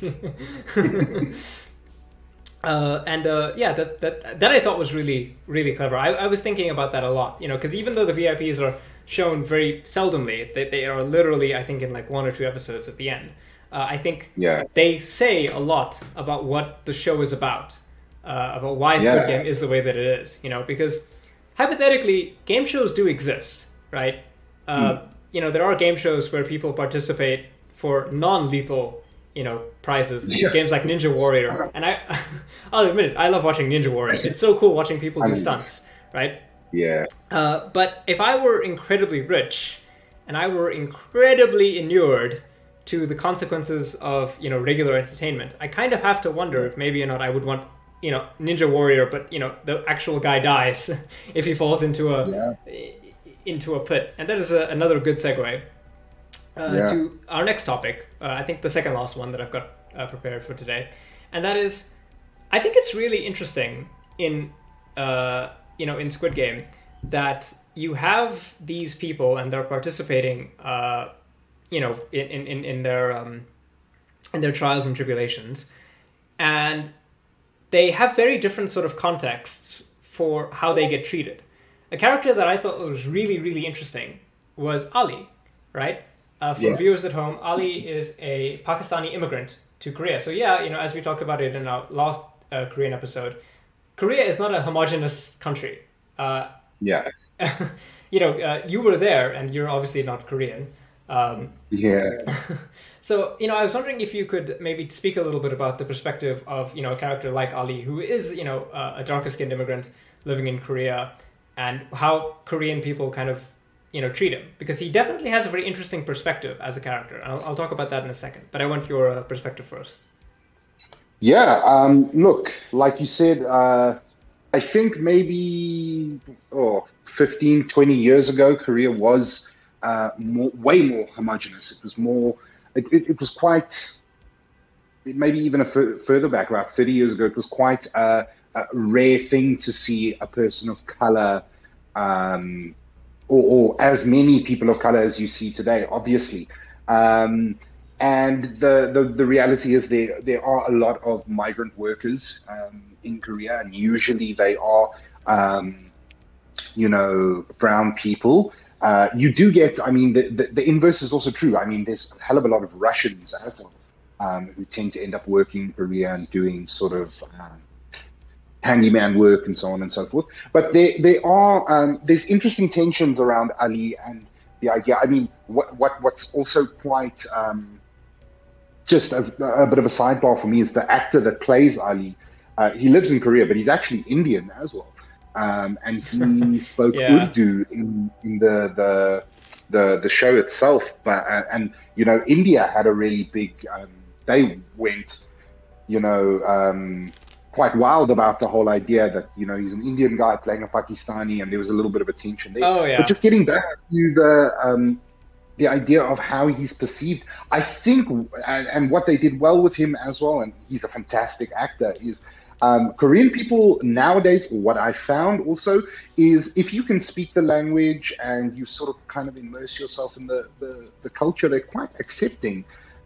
That I thought was really, really clever. I was thinking about that a lot, because even though the VIPs are shown very seldomly, they are literally, I think, in like 1 or 2 episodes at the end. I think they say a lot about what the show is about why Squid Game is the way that it is, because hypothetically, game shows do exist, right? There are game shows where people participate for non-lethal, prizes, games like Ninja Warrior. And I'll admit it, I love watching Ninja Warrior. It's so cool watching people do stunts, right? Yeah. But if I were incredibly rich and I were incredibly inured to the consequences of, regular entertainment, I kind of have to wonder if maybe or not I would want, Ninja Warrior, but, the actual guy dies if he falls into a pit. And that is another good segue to our next topic. I think the second last one that I've got prepared for today. And that is, I think it's really interesting in Squid Game that you have these people and they're participating, in their trials and tribulations, and they have very different sort of contexts for how they get treated. A character that I thought was really, really interesting was Ali, right? For viewers at home, Ali is a Pakistani immigrant to Korea. So as we talked about it in our last Korean episode, Korea is not a homogenous country. You were there, and you're obviously not Korean. So, I was wondering if you could maybe speak a little bit about the perspective of, a character like Ali, who is, a darker-skinned immigrant living in Korea, and how Korean people kind of, treat him. Because he definitely has a very interesting perspective as a character. I'll talk about that in a second, but I want your perspective first. Look, like you said, I think maybe 15, 20 years ago, Korea was way more homogenous. It was more, it was quite, maybe even further back, about 30 years ago, it was quite a rare thing to see a person of color, or as many people of color as you see today, obviously. And And the reality is there are a lot of migrant workers in Korea, and usually they are brown people. You do get, I mean, the inverse is also true. I mean, there's a hell of a lot of Russians as well, who tend to end up working in Korea and doing sort of handyman work and so on and so forth. But there's interesting tensions around Ali and the idea. I mean, what's also quite just as a bit of a sidebar for me is the actor that plays Ali. He lives in Korea, but he's actually Indian as well. And he spoke Urdu in the show itself. But and India had a really big. They went, quite wild about the whole idea that he's an Indian guy playing a Pakistani, and there was a little bit of a tension there. Oh yeah. But just getting back to the idea of how he's perceived, I think, and what they did well with him as well, and he's a fantastic actor, is. Korean people nowadays, what I found also is if you can speak the language and you sort of kind of immerse yourself in the culture, they're quite accepting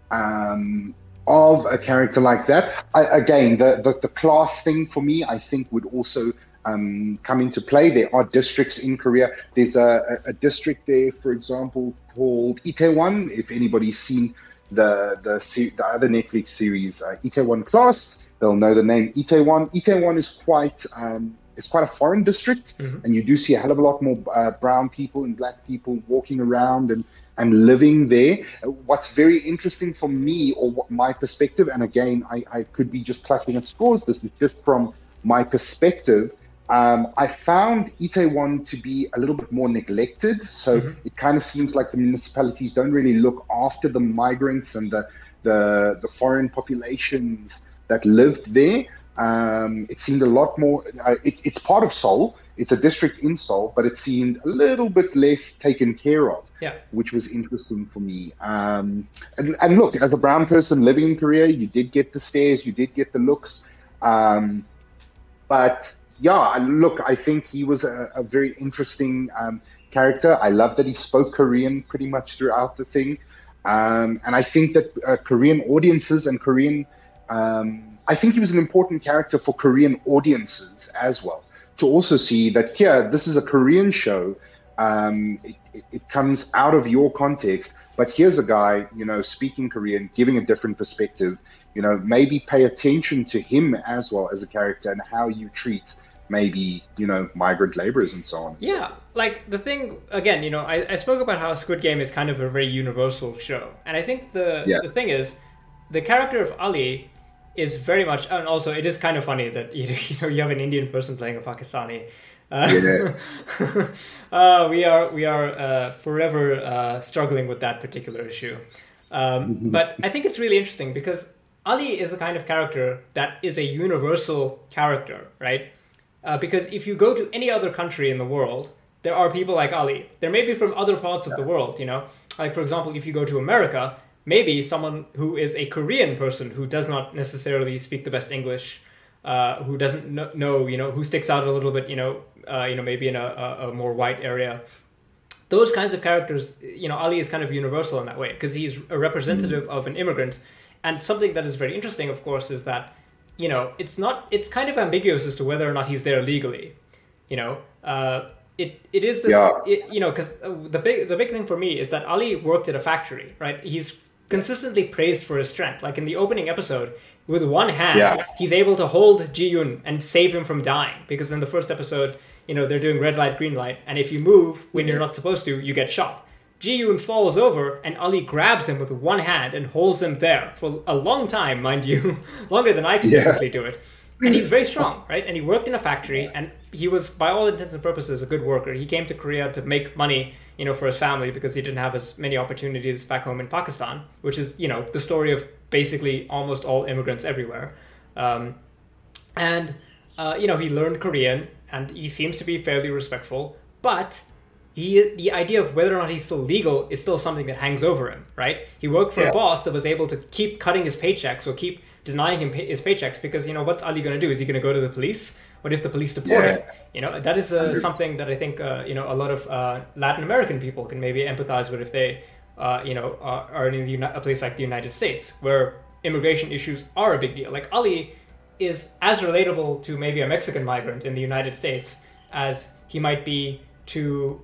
of a character like that. Again, the class thing for me, I think, would also come into play. There are districts in Korea. There's a district there, for example, called Itaewon. If anybody's seen the other Netflix series, Itaewon Class, they'll know the name Itaewon. Itaewon is quite a foreign district, and you do see a hell of a lot more brown people and black people walking around and living there. What's very interesting for me, or what my perspective, and again, I could be just clutching at straws, this is just from my perspective, I found Itaewon to be a little bit more neglected. So it kind of seems like the municipalities don't really look after the migrants and the foreign populations that lived there. It seemed a lot more. It's part of Seoul. It's a district in Seoul, but it seemed a little bit less taken care of. Yeah. Which was interesting for me. And look, as a brown person living in Korea, you did get the stares, you did get the looks. But yeah, look, I think he was a very interesting character. I love that he spoke Korean pretty much throughout the thing. And I think that Korean audiences and I think he was an important character for Korean audiences as well, to also see that here, this is a Korean show. It comes out of your context, but here's a guy, speaking Korean, giving a different perspective. Maybe pay attention to him as well as a character and how you treat maybe, migrant laborers and so on. Yeah, like the thing, again, I spoke about how Squid Game is kind of a very universal show. And I think the thing is, the character of Ali is very much, and also it is kind of funny that you have an Indian person playing a Pakistani. We are forever struggling with that particular issue. But I think it's really interesting because Ali is the kind of character that is a universal character, right? Because if you go to any other country in the world, there are people like Ali. They're maybe from other parts of the world, Like, for example, if you go to America, maybe someone who is a Korean person who does not necessarily speak the best English, who doesn't know, who sticks out a little bit, maybe in a more white area. Those kinds of characters, Ali is kind of universal in that way because he's a representative of an immigrant. And something that is very interesting, of course, is that, it's kind of ambiguous as to whether or not he's there legally. It is this, because the big thing for me is that Ali worked at a factory, right? He's consistently praised for his strength. Like in the opening episode, with one hand, he's able to hold Ji-yoon and save him from dying. Because in the first episode, they're doing red light, green light, and if you move when you're not supposed to, you get shot. Ji-yoon falls over, and Ali grabs him with one hand and holds him there for a long time, mind you, longer than I could technically do it. And he's very strong, right? And he worked in a factory, and he was, by all intents and purposes, a good worker. He came to Korea to make money, for his family because he didn't have as many opportunities back home in Pakistan, which is, the story of basically almost all immigrants everywhere. He learned Korean, and he seems to be fairly respectful, but the idea of whether or not he's still legal is still something that hangs over him, right? He worked for a boss that was able to keep cutting his paychecks or keep denying him his paychecks because, what's Ali going to do? Is he going to go to the police? What if the police deport him? That is something that I think, a lot of Latin American people can maybe empathize with if they are in a place like the United States, where immigration issues are a big deal. Like Ali is as relatable to maybe a Mexican migrant in the United States as he might be to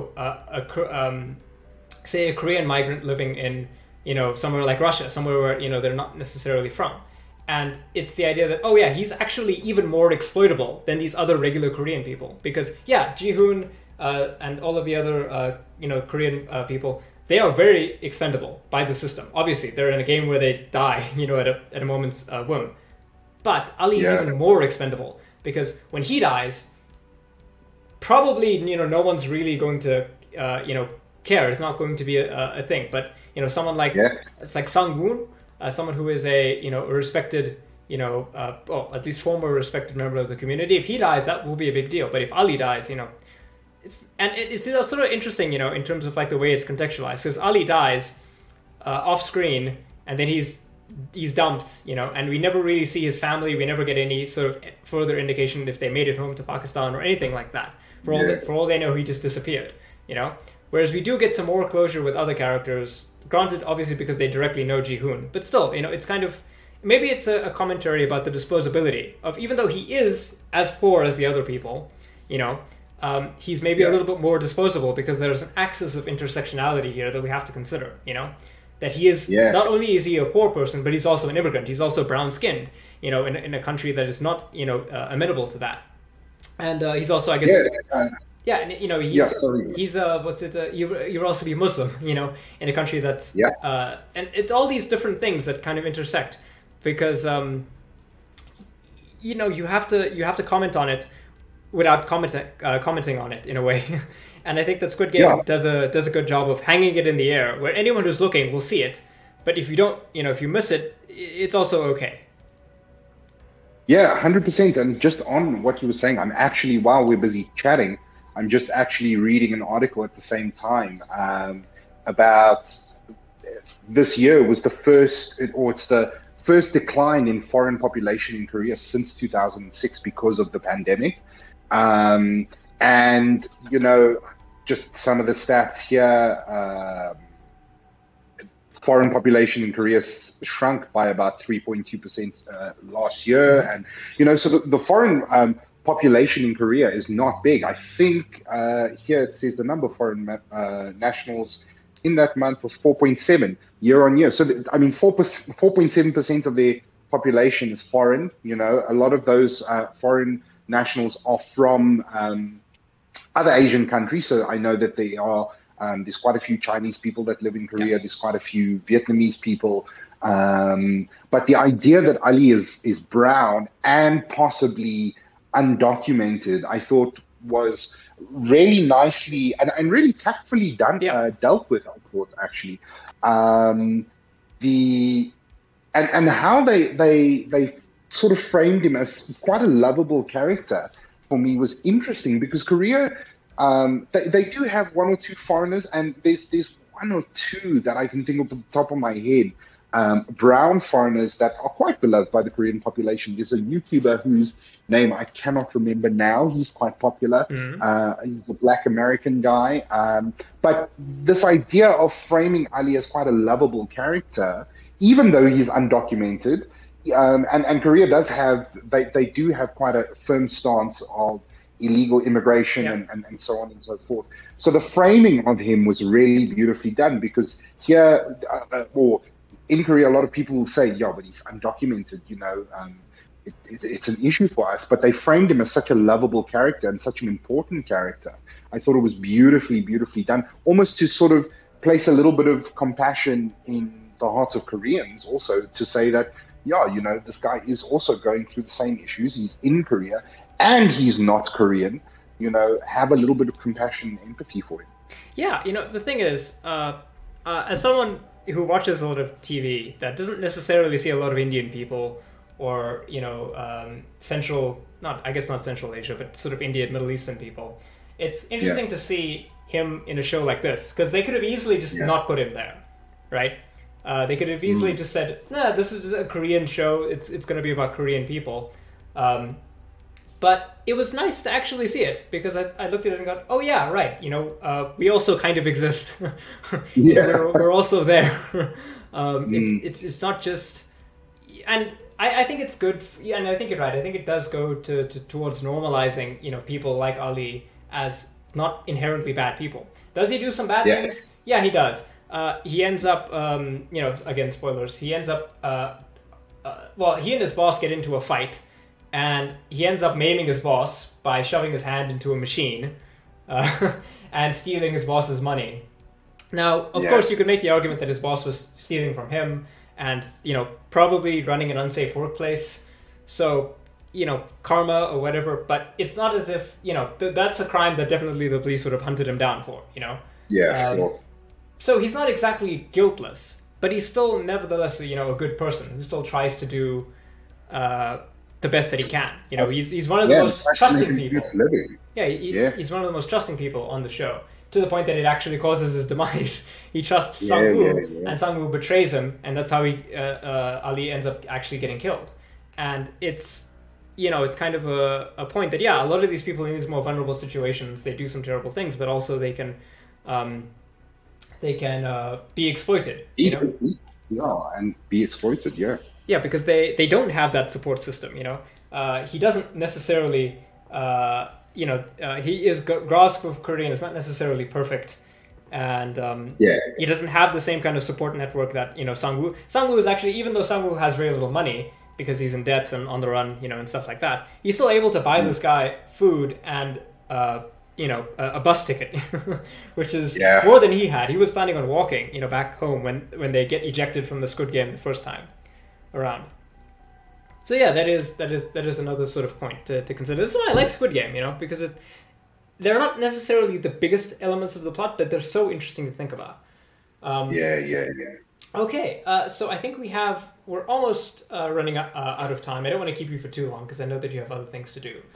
say a Korean migrant living in somewhere like Russia, somewhere where they're not necessarily from. And it's the idea that, oh yeah, he's actually even more exploitable than these other regular Korean people, because yeah, Ji-hoon and all of the other Korean people, they are very expendable by the system. Obviously, they're in a game where they die, at a moment's whim. But Ali is even more expendable, because when he dies, probably no one's really going to care. It's not going to be a thing. But someone like it's like Sang-woon, someone who is a respected at least former respected member of the community. If he dies, that will be a big deal. But if Ali dies, it's sort of interesting, in terms of like the way it's contextualized, because Ali dies off screen, and then he's dumped, and we never really see his family. We never get any sort of further indication if they made it home to Pakistan or anything like that. For all they know, he just disappeared, Whereas we do get some more closure with other characters. Granted, obviously, because they directly know Ji-hoon, but still, it's kind of, maybe it's a commentary about the disposability of, even though he is as poor as the other people, he's maybe a little bit more disposable, because there's an axis of intersectionality here that we have to consider, that he is, not only is he a poor person, but he's also an immigrant. He's also brown-skinned, in a country that is not, amenable to that. And he's also, I guess... and he's you're also be Muslim, in a country that's and it's all these different things that kind of intersect, because you have to comment on it without commenting on it in a way. And I think that Squid Game does a good job of hanging it in the air, where anyone who's looking will see it, but if you don't, if you miss it, it's also okay. Yeah, 100%. And just on what you were saying, I'm actually, while we're busy chatting, I'm just actually reading an article at the same time about this year was the first decline in foreign population in Korea since 2006 because of the pandemic. And, just some of the stats here, foreign population in Korea shrunk by about 3.2% last year. And, so the foreign population in Korea is not big. I think here it says the number of foreign nationals in that month was 4.7 year on year. So, 4.7% of the population is foreign. A lot of those foreign nationals are from other Asian countries. So I know that there's quite a few Chinese people that live in Korea. There's quite a few Vietnamese people. But the idea that Ali is brown and possibly undocumented, I thought was really nicely and really tactfully done, dealt with, I thought, actually. And how they sort of framed him as quite a lovable character for me was interesting, because Korea, they do have one or two foreigners, and there's one or two that I can think of off the top of my head, brown foreigners that are quite beloved by the Korean population. There's a YouTuber whose name I cannot remember now. He's quite popular. He's a Black American guy. But this idea of framing Ali as quite a lovable character, even though he's undocumented, and Korea does have, they do have quite a firm stance of illegal immigration and so on and so forth. So the framing of him was really beautifully done, because here, or in Korea, a lot of people will say, but he's undocumented, it's an issue for us. But they framed him as such a lovable character and such an important character. I thought it was beautifully, beautifully done, almost to sort of place a little bit of compassion in the hearts of Koreans also, to say that, this guy is also going through the same issues. He's in Korea and he's not Korean. Have a little bit of compassion and empathy for him. Yeah, the thing is, as someone who watches a lot of TV that doesn't necessarily see a lot of Indian people, or not Central Asia, but sort of Indian, Middle Eastern people, it's interesting to see him in a show like this, because they could have easily just not put him there, right? They could have easily just said, this is a Korean show, it's going to be about Korean people. But it was nice to actually see it because I looked at it and got, oh yeah, right. We also kind of exist. We're also there. It's not just, and I think it's good. And I think you're right. I think it does go towards normalizing, people like Ali as not inherently bad people. Does he do some bad things? Yeah, he does. He ends up, again, spoilers. He ends up, he and his boss get into a fight. And he ends up maiming his boss by shoving his hand into a machine and stealing his boss's money. Now, of course, you could make the argument that his boss was stealing from him and, probably running an unsafe workplace. So, karma or whatever. But it's not as if, that's a crime that definitely the police would have hunted him down for, Yeah, sure. So he's not exactly guiltless, but he's still nevertheless, a good person who still tries to do the best that he can. He's one of the most trusting people. He's one of the most trusting people on the show, to the point that it actually causes his demise. He trusts Sang-woo, and Sang-woo betrays him, and that's how Ali ends up actually getting killed. And it's kind of a point that a lot of these people in these more vulnerable situations, they do some terrible things, but also they can be exploited. And be exploited. Yeah, because they don't have that support system, He doesn't necessarily, he is, Graz of Korean is not necessarily perfect. And he doesn't have the same kind of support network that, Sang-woo. Sang-woo is actually, even though Sang-woo has very little money, because he's in debts and on the run, and stuff like that, he's still able to buy this guy food and, a bus ticket, which is more than he had. He was planning on walking, back home when they get ejected from the Squid Game the first time around. So that is another sort of point to consider. This is why I like Squid Game, because they're not necessarily the biggest elements of the plot, but they're so interesting to think about. Okay, so I think we're almost running out of time. I don't want to keep you for too long because I know that you have other things to do.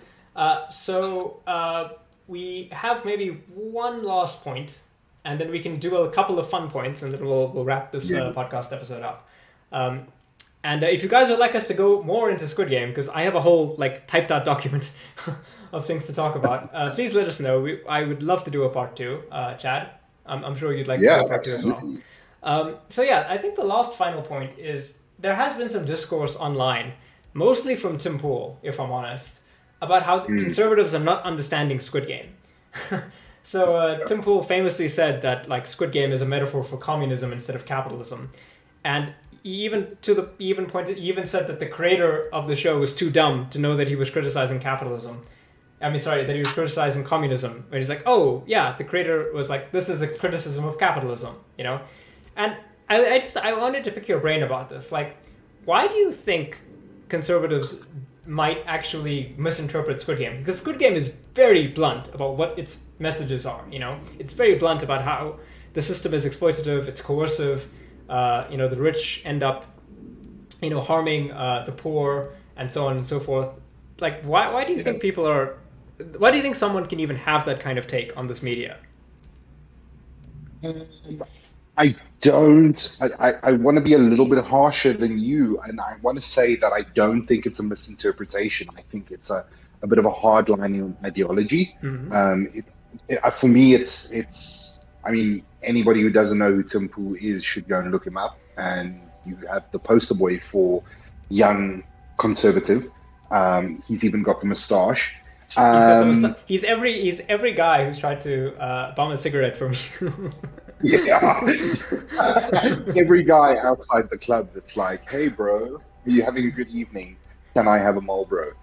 So we have maybe one last point, and then we can do a couple of fun points, and then we'll wrap this podcast episode up. And if you guys would like us to go more into Squid Game, because I have a whole typed out document of things to talk about, please let us know. I would love to do a part 2, Chad. I'm sure you'd like to do a part 2 as well. I think the last final point is there has been some discourse online, mostly from Tim Pool, if I'm honest, about how conservatives are not understanding Squid Game. So Tim Pool famously said that Squid Game is a metaphor for communism instead of capitalism, and he even said that the creator of the show was too dumb to know that he was criticizing capitalism. That he was criticizing communism. And he's like, oh yeah, the creator was like, this is a criticism of capitalism, And I wanted to pick your brain about this. Why do you think conservatives might actually misinterpret Squid Game? Because Squid Game is very blunt about what its messages are, It's very blunt about how the system is exploitative, it's coercive, the rich end up, harming the poor, and so on and so forth. Why do you think why do you think someone can even have that kind of take on this media? I don't. I want to be a little bit harsher than you, and I want to say that I don't think it's a misinterpretation. I think it's a bit of a hardlining ideology. For me, it's. I mean, anybody who doesn't know who Tim Pool is should go and look him up. And you have the poster boy for young conservative. He's even got the moustache. He's every guy who's tried to bomb a cigarette from you. Every guy outside the club that's like, hey bro, are you having a good evening? Can I have a Marlboro?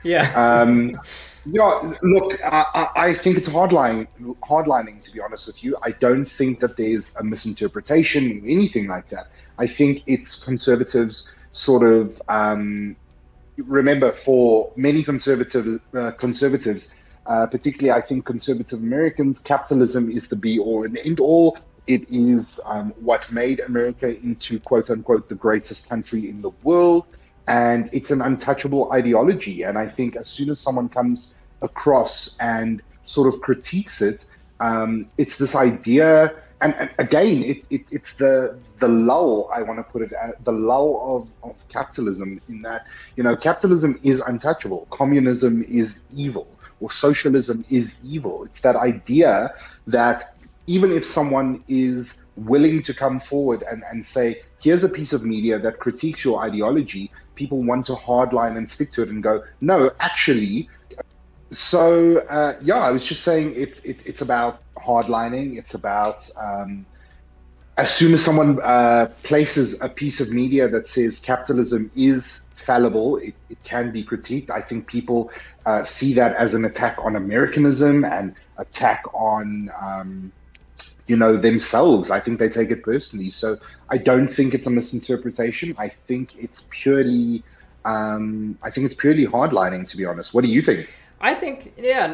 Look, I think it's hardlining, to be honest with you. I don't think that there's a misinterpretation or anything like that. I think it's conservatives sort of, remember, for many conservatives, particularly I think conservative Americans, capitalism is the be-all and end-all. It is what made America into, quote-unquote, the greatest country in the world. And it's an untouchable ideology. And I think as soon as someone comes across and sort of critiques it, it's this idea and again, it's the lull, I want to put it at, the lull of capitalism, in that, capitalism is untouchable, communism is evil, or socialism is evil. It's that idea that even if someone is willing to come forward and say, here's a piece of media that critiques your ideology, people want to hardline and stick to it and go, no, actually. So I was just saying, it's about hardlining. It's about as soon as someone places a piece of media that says capitalism is fallible, it can be critiqued. I think people see that as an attack on Americanism and attack on themselves. I think they take it personally. So I don't think it's a misinterpretation. I think it's purely hardlining, to be honest. What do you think? I think,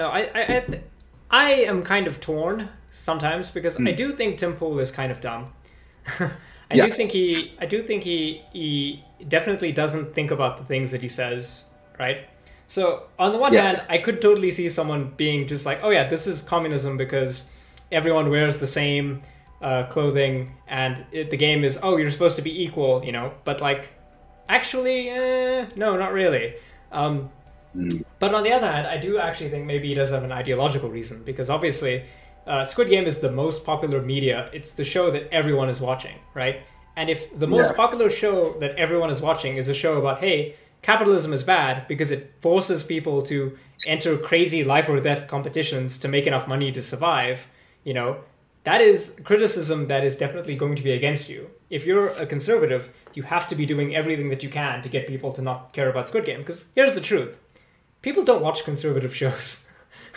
I am kind of torn sometimes, because I do think Tim Pool is kind of dumb. I do think he definitely doesn't think about the things that he says, right? So on the one hand, I could totally see someone being just like, oh yeah, this is communism because everyone wears the same clothing, and the game is, oh, you're supposed to be equal, but like, actually, no, not really. But on the other hand, I do actually think maybe he does have an ideological reason, because obviously Squid Game is the most popular media. It's the show that everyone is watching, right? And if the most popular show that everyone is watching is a show about, hey, capitalism is bad because it forces people to enter crazy life or death competitions to make enough money to survive, that is criticism that is definitely going to be against you. If you're a conservative, you have to be doing everything that you can to get people to not care about Squid Game. Because here's the truth. People don't watch conservative shows.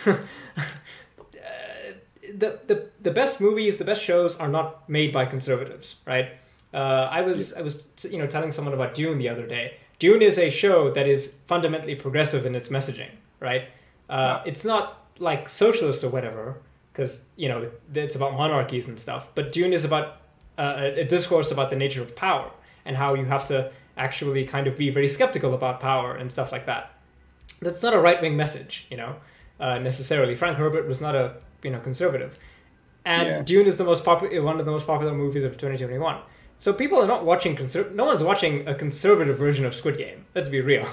The best movies, the best shows are not made by conservatives, right? I was telling someone about Dune the other day. Dune is a show that is fundamentally progressive in its messaging, right? It's not like socialist or whatever, because it's about monarchies and stuff. But Dune is about a discourse about the nature of power and how you have to actually kind of be very skeptical about power and stuff like that. That's not a right-wing message, necessarily. Frank Herbert was not a conservative, and Dune is one of the most popular movies of 2021. So people are not watching no one's watching a conservative version of Squid Game. Let's be real.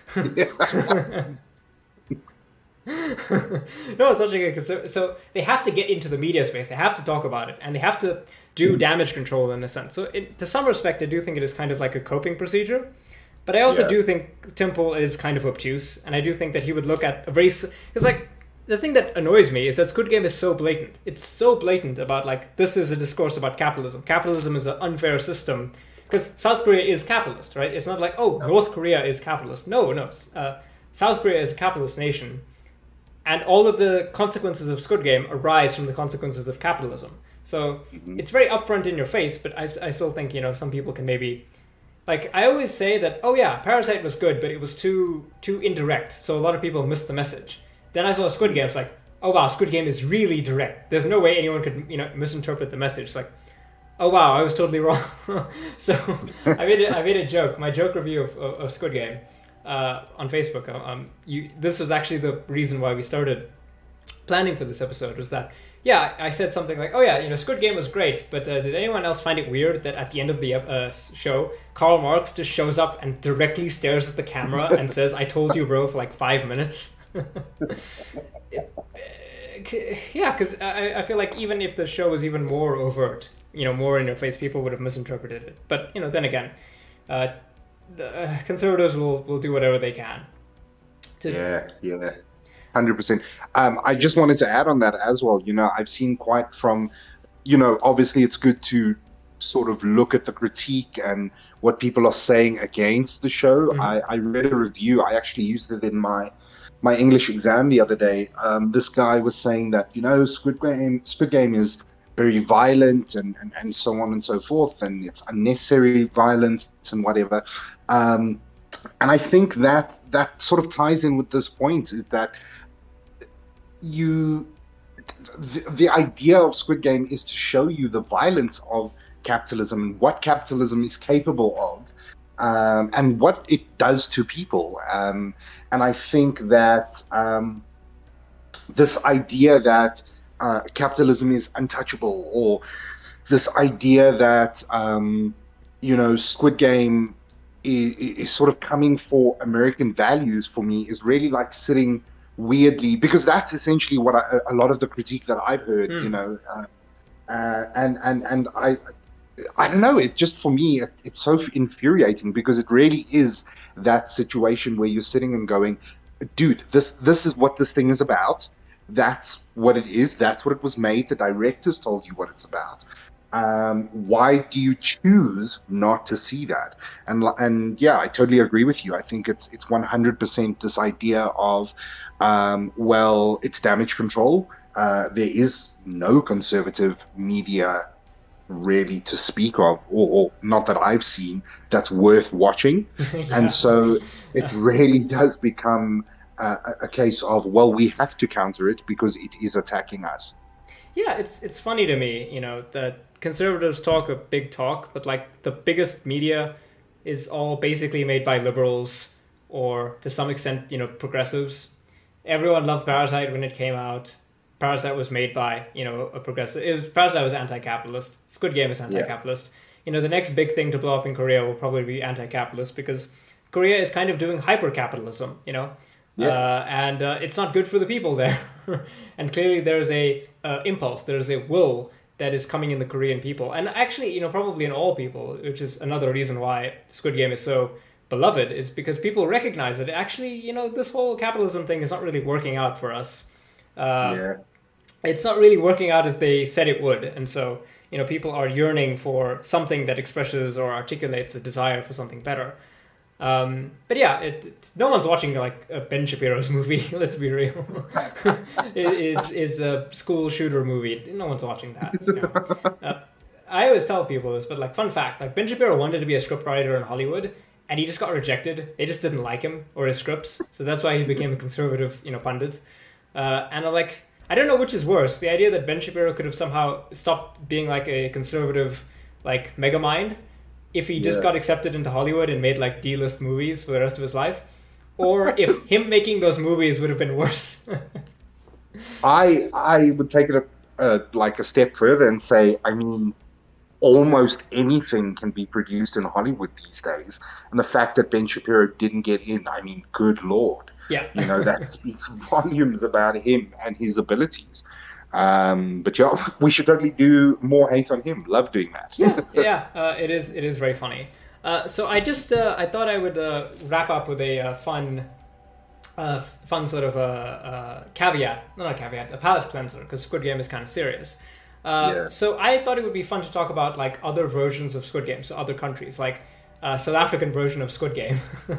No one's watching a conservative. So they have to get into the media space. They have to talk about it, and they have to do damage control in a sense. So to some respect, I do think it is kind of like a coping procedure. But I also do think Tim Pool is kind of obtuse, and I do think that he would look at a very... It's like, the thing that annoys me is that Squid Game is so blatant. It's so blatant about, like, this is a discourse about capitalism. Capitalism is an unfair system. Because South Korea is capitalist, right? It's not like, North Korea is capitalist. No. South Korea is a capitalist nation. And all of the consequences of Squid Game arise from the consequences of capitalism. So it's very upfront in your face, but I still think, some people can maybe... Like, I always say that, Parasite was good, but it was too indirect, so a lot of people missed the message. Then I saw Squid Game, it's like, oh wow, Squid Game is really direct. There's no way anyone could, misinterpret the message. It's like, oh wow, I was totally wrong. So I made a joke, my joke review of Squid Game on Facebook. This was actually the reason why we started planning for this episode, was that, I said something like, Squid Game was great, but did anyone else find it weird that at the end of the show, Karl Marx just shows up and directly stares at the camera and says, I told you, bro, for like 5 minutes? Because I feel like even if the show was even more overt, more in your face, people would have misinterpreted it. But, then again, conservatives will do whatever they can. 100%. I just wanted to add on that as well. I've seen quite from, obviously it's good to sort of look at the critique and what people are saying against the show. I read a review. I actually used it in my English exam the other day. This guy was saying that, Squid Game is very violent and so on and so forth, and it's unnecessary violence and whatever. And I think that sort of ties in with this point, is that the idea of Squid Game is to show you the violence of capitalism and what capitalism is capable of, and what it does to people. And I think that this idea that capitalism is untouchable, or this idea that Squid Game is sort of coming for American values, for me is really like sitting weirdly, because that's essentially what a lot of the critique that I've heard, and I don't know, it just, for me, it's so infuriating, because it really is that situation where you're sitting and going, dude, this is what this thing is about. That's what it is. That's what it was made. The directors told you what it's about. Why do you choose not to see that? And yeah, I totally agree with you. I think it's 100% this idea of, it's damage control. There is no conservative media really to speak of, or not that I've seen, that's worth watching. Yeah. And so it really does become a case of, well, we have to counter it because it is attacking us. Yeah, it's funny to me, that conservatives talk a big talk, but like the biggest media is all basically made by liberals or to some extent, progressives. Everyone loved Parasite when it came out. Parasite was made by, a progressive. Parasite was anti-capitalist. Squid Game is anti-capitalist. Yeah. The next big thing to blow up in Korea will probably be anti-capitalist, because Korea is kind of doing hyper-capitalism, Yeah. And it's not good for the people there. And clearly there's a impulse, there's a will that is coming in the Korean people. And actually, probably in all people, which is another reason why Squid Game is so beloved, is because people recognize that actually, this whole capitalism thing is not really working out for us. It's not really working out as they said it would. And so, people are yearning for something that expresses or articulates a desire for something better. But yeah, no one's watching like a Ben Shapiro's movie. Let's be real. It is a school shooter movie. No one's watching that. I always tell people this, but like, fun fact, like, Ben Shapiro wanted to be a scriptwriter in Hollywood, and he just got rejected. They just didn't like him or his scripts, so that's why he became a conservative, pundit. And I'm like, I don't know which is worse: the idea that Ben Shapiro could have somehow stopped being like a conservative, like, megamind, if he just got accepted into Hollywood and made like D-list movies for the rest of his life, or if him making those movies would have been worse. I would take it a step further and say, I mean, almost anything can be produced in Hollywood these days, and the fact that Ben Shapiro didn't get in, I mean, good Lord. Yeah. That speaks volumes about him and his abilities. But yeah, we should totally do more hate on him. Love doing that. It is very funny. So I just I thought I would wrap up with a fun sort of a palate cleanser, because Squid Game is kind of serious. So I thought it would be fun to talk about like other versions of Squid Game, so other countries, like South African version of Squid Game.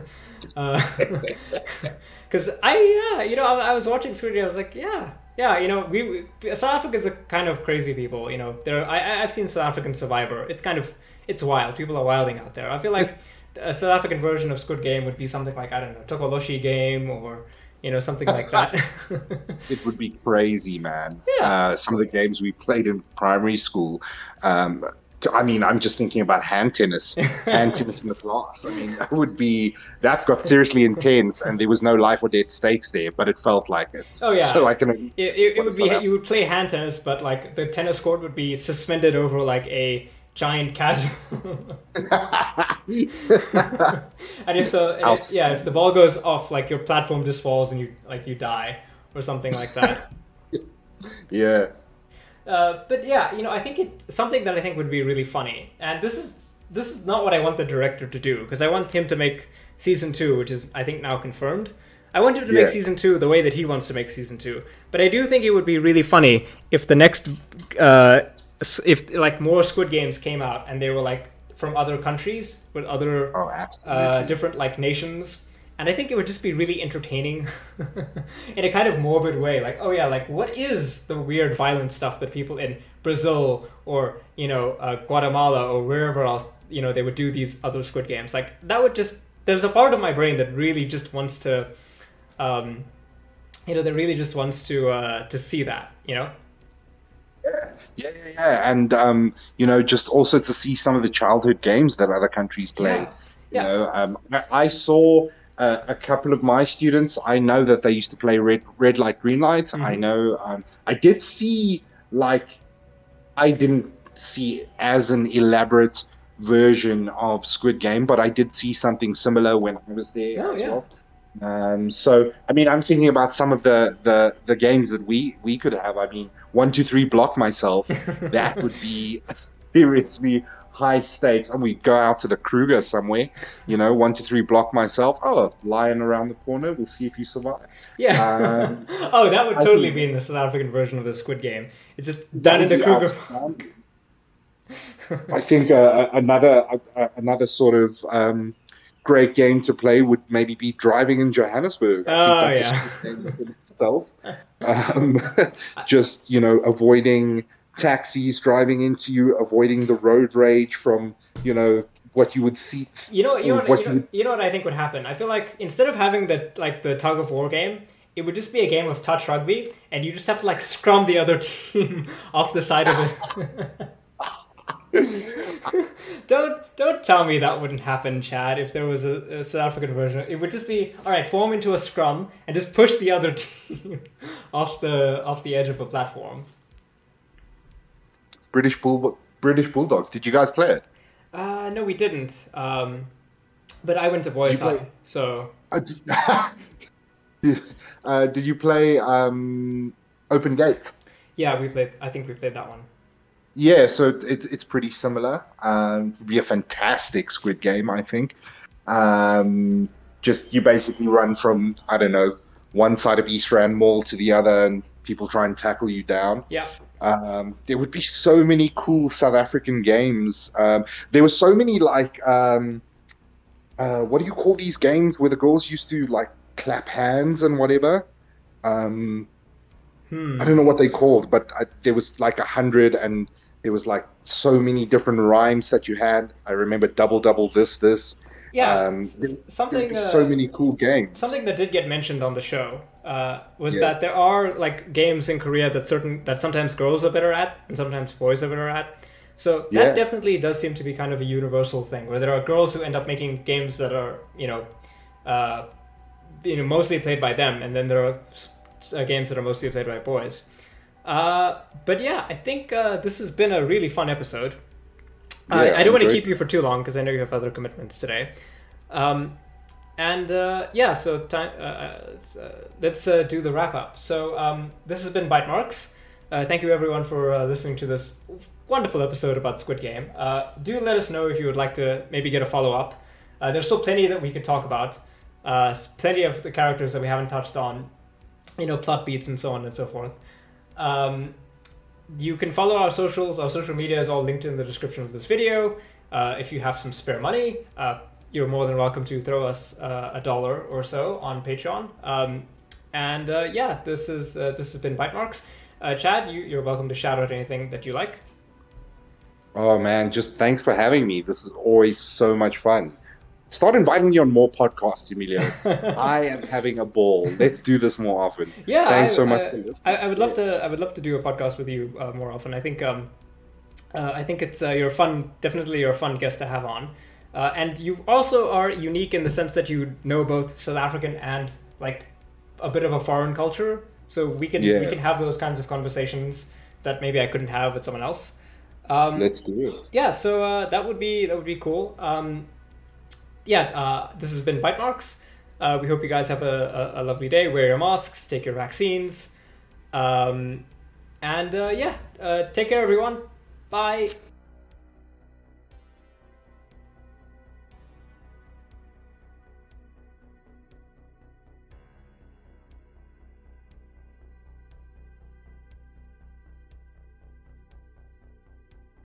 Because I was watching Squid Game, I was like, South Africa is a kind of crazy people. I've seen South African Survivor. It's wild. People are wilding out there. I feel like a South African version of Squid Game would be something like, I don't know, Tokoloshi game, or something like that. It would be crazy, man. Yeah. Some of the games we played in primary school. I'm just thinking about hand tennis in the class. I mean, that got seriously intense, and there was no life or death stakes there, but it felt like it. Oh yeah. So it would be, you would play hand tennis, but like the tennis court would be suspended over like a giant chasm. And if the ball goes off, like your platform just falls and you die or something like that. Yeah. But yeah, I think it's something that I think would be really funny. And this is not what I want the director to do, because I want him to make season 2, which is, I think, now confirmed. I want him to make season 2 the way that he wants to make season 2. But I do think it would be really funny if the next, if like more Squid Games came out and they were like from other countries with other different like nations. And I think it would just be really entertaining in a kind of morbid way. Like, oh yeah, like what is the weird violent stuff that people in Brazil or, Guatemala or wherever else, they would do these other Squid Games. Like that would just, there's a part of my brain that really just wants to, to see that, Yeah. And, just also to see some of the childhood games that other countries play. Yeah. I saw a couple of my students, I know that they used to play red light, green light. Mhm. I know. I did see like I didn't see as an elaborate version of Squid Game, but I did see something similar when I was there Oh as yeah. well. So I mean, I'm thinking about some of the games that we could have. I mean, 1, 2, 3 block myself. That would be seriously high stakes. And we go out to the Kruger somewhere, 1, 2, 3 block myself. Oh, lion around the corner. We'll see if you survive. Yeah. Um, Oh, that would I totally think be in the South African version of the Squid Game. It's just that done in would the be Kruger. outstanding. I think another sort of great game to play would maybe be driving in Johannesburg. I think Oh that's a yeah. great game within itself. Um, just avoiding taxis driving into you, avoiding the road rage from what you would see You know, you know, or what, what you would. you know what I think would happen. I feel like instead of having the tug of war game, it would just be a game of touch rugby, and you just have to like scrum the other team off the side of it. Don't tell me that wouldn't happen, Chad. If there was a South African version, it would just be all right. Form into a scrum and just push the other team off the edge of a platform. British Bulldogs. Did you guys play it? No, we didn't. But I went to boys' Did you play? high, so Did you play Open Gate? yeah, we played. I think we played that one. Yeah, so it's pretty similar. Would be a fantastic Squid Game, I think. Just you basically run from, I don't know, one side of East Rand Mall to the other, and people try and tackle you down. Yeah. There would be so many cool South African games. There were so many like what do you call these games where the girls used to like clap hands and whatever? I don't know what they called, but there was like 100, and there was like so many different rhymes that you had. I remember double double this. Yeah, There would something be so many cool games. something that did get mentioned on the show was Yeah. that there are like games in Korea that sometimes girls are better at and sometimes boys are better at. So that Yeah. definitely does seem to be kind of a universal thing, where there are girls who end up making games that are mostly played by them, and then there are games that are mostly played by boys. But yeah, I think this has been a really fun episode. Yeah, I don't want to enjoyed keep you for too long because I know you have other commitments today. So time, let's do the wrap up. So this has been Bite Marks. Thank you everyone for listening to this wonderful episode about Squid Game. Do let us know if you would like to maybe get a follow up. There's still plenty that we could talk about. Plenty of the characters that we haven't touched on. Plot beats and so on and so forth. You can follow our socials. Our social media is all linked in the description of this video. If you have some spare money, you're more than welcome to throw us $1 or so on Patreon. This has been Bite Marks. Chad, you're welcome to shout out anything that you like. Oh man, just thanks for having me. This is always so much fun. Start inviting me on more podcasts, Emilio. I am having a ball. Let's do this more often. Yeah, Thanks so much for listening. I would love to. I would love to do a podcast with you more often. I think it's you're definitely you're a fun guest to have on, and you also are unique in the sense that you know both South African and like a bit of a foreign culture. So we can have those kinds of conversations that maybe I couldn't have with someone else. Let's do it. Yeah, so that would be cool. This has been Bite Marks. We hope you guys have a lovely day. Wear your masks, take your vaccines, take care, everyone. Bye.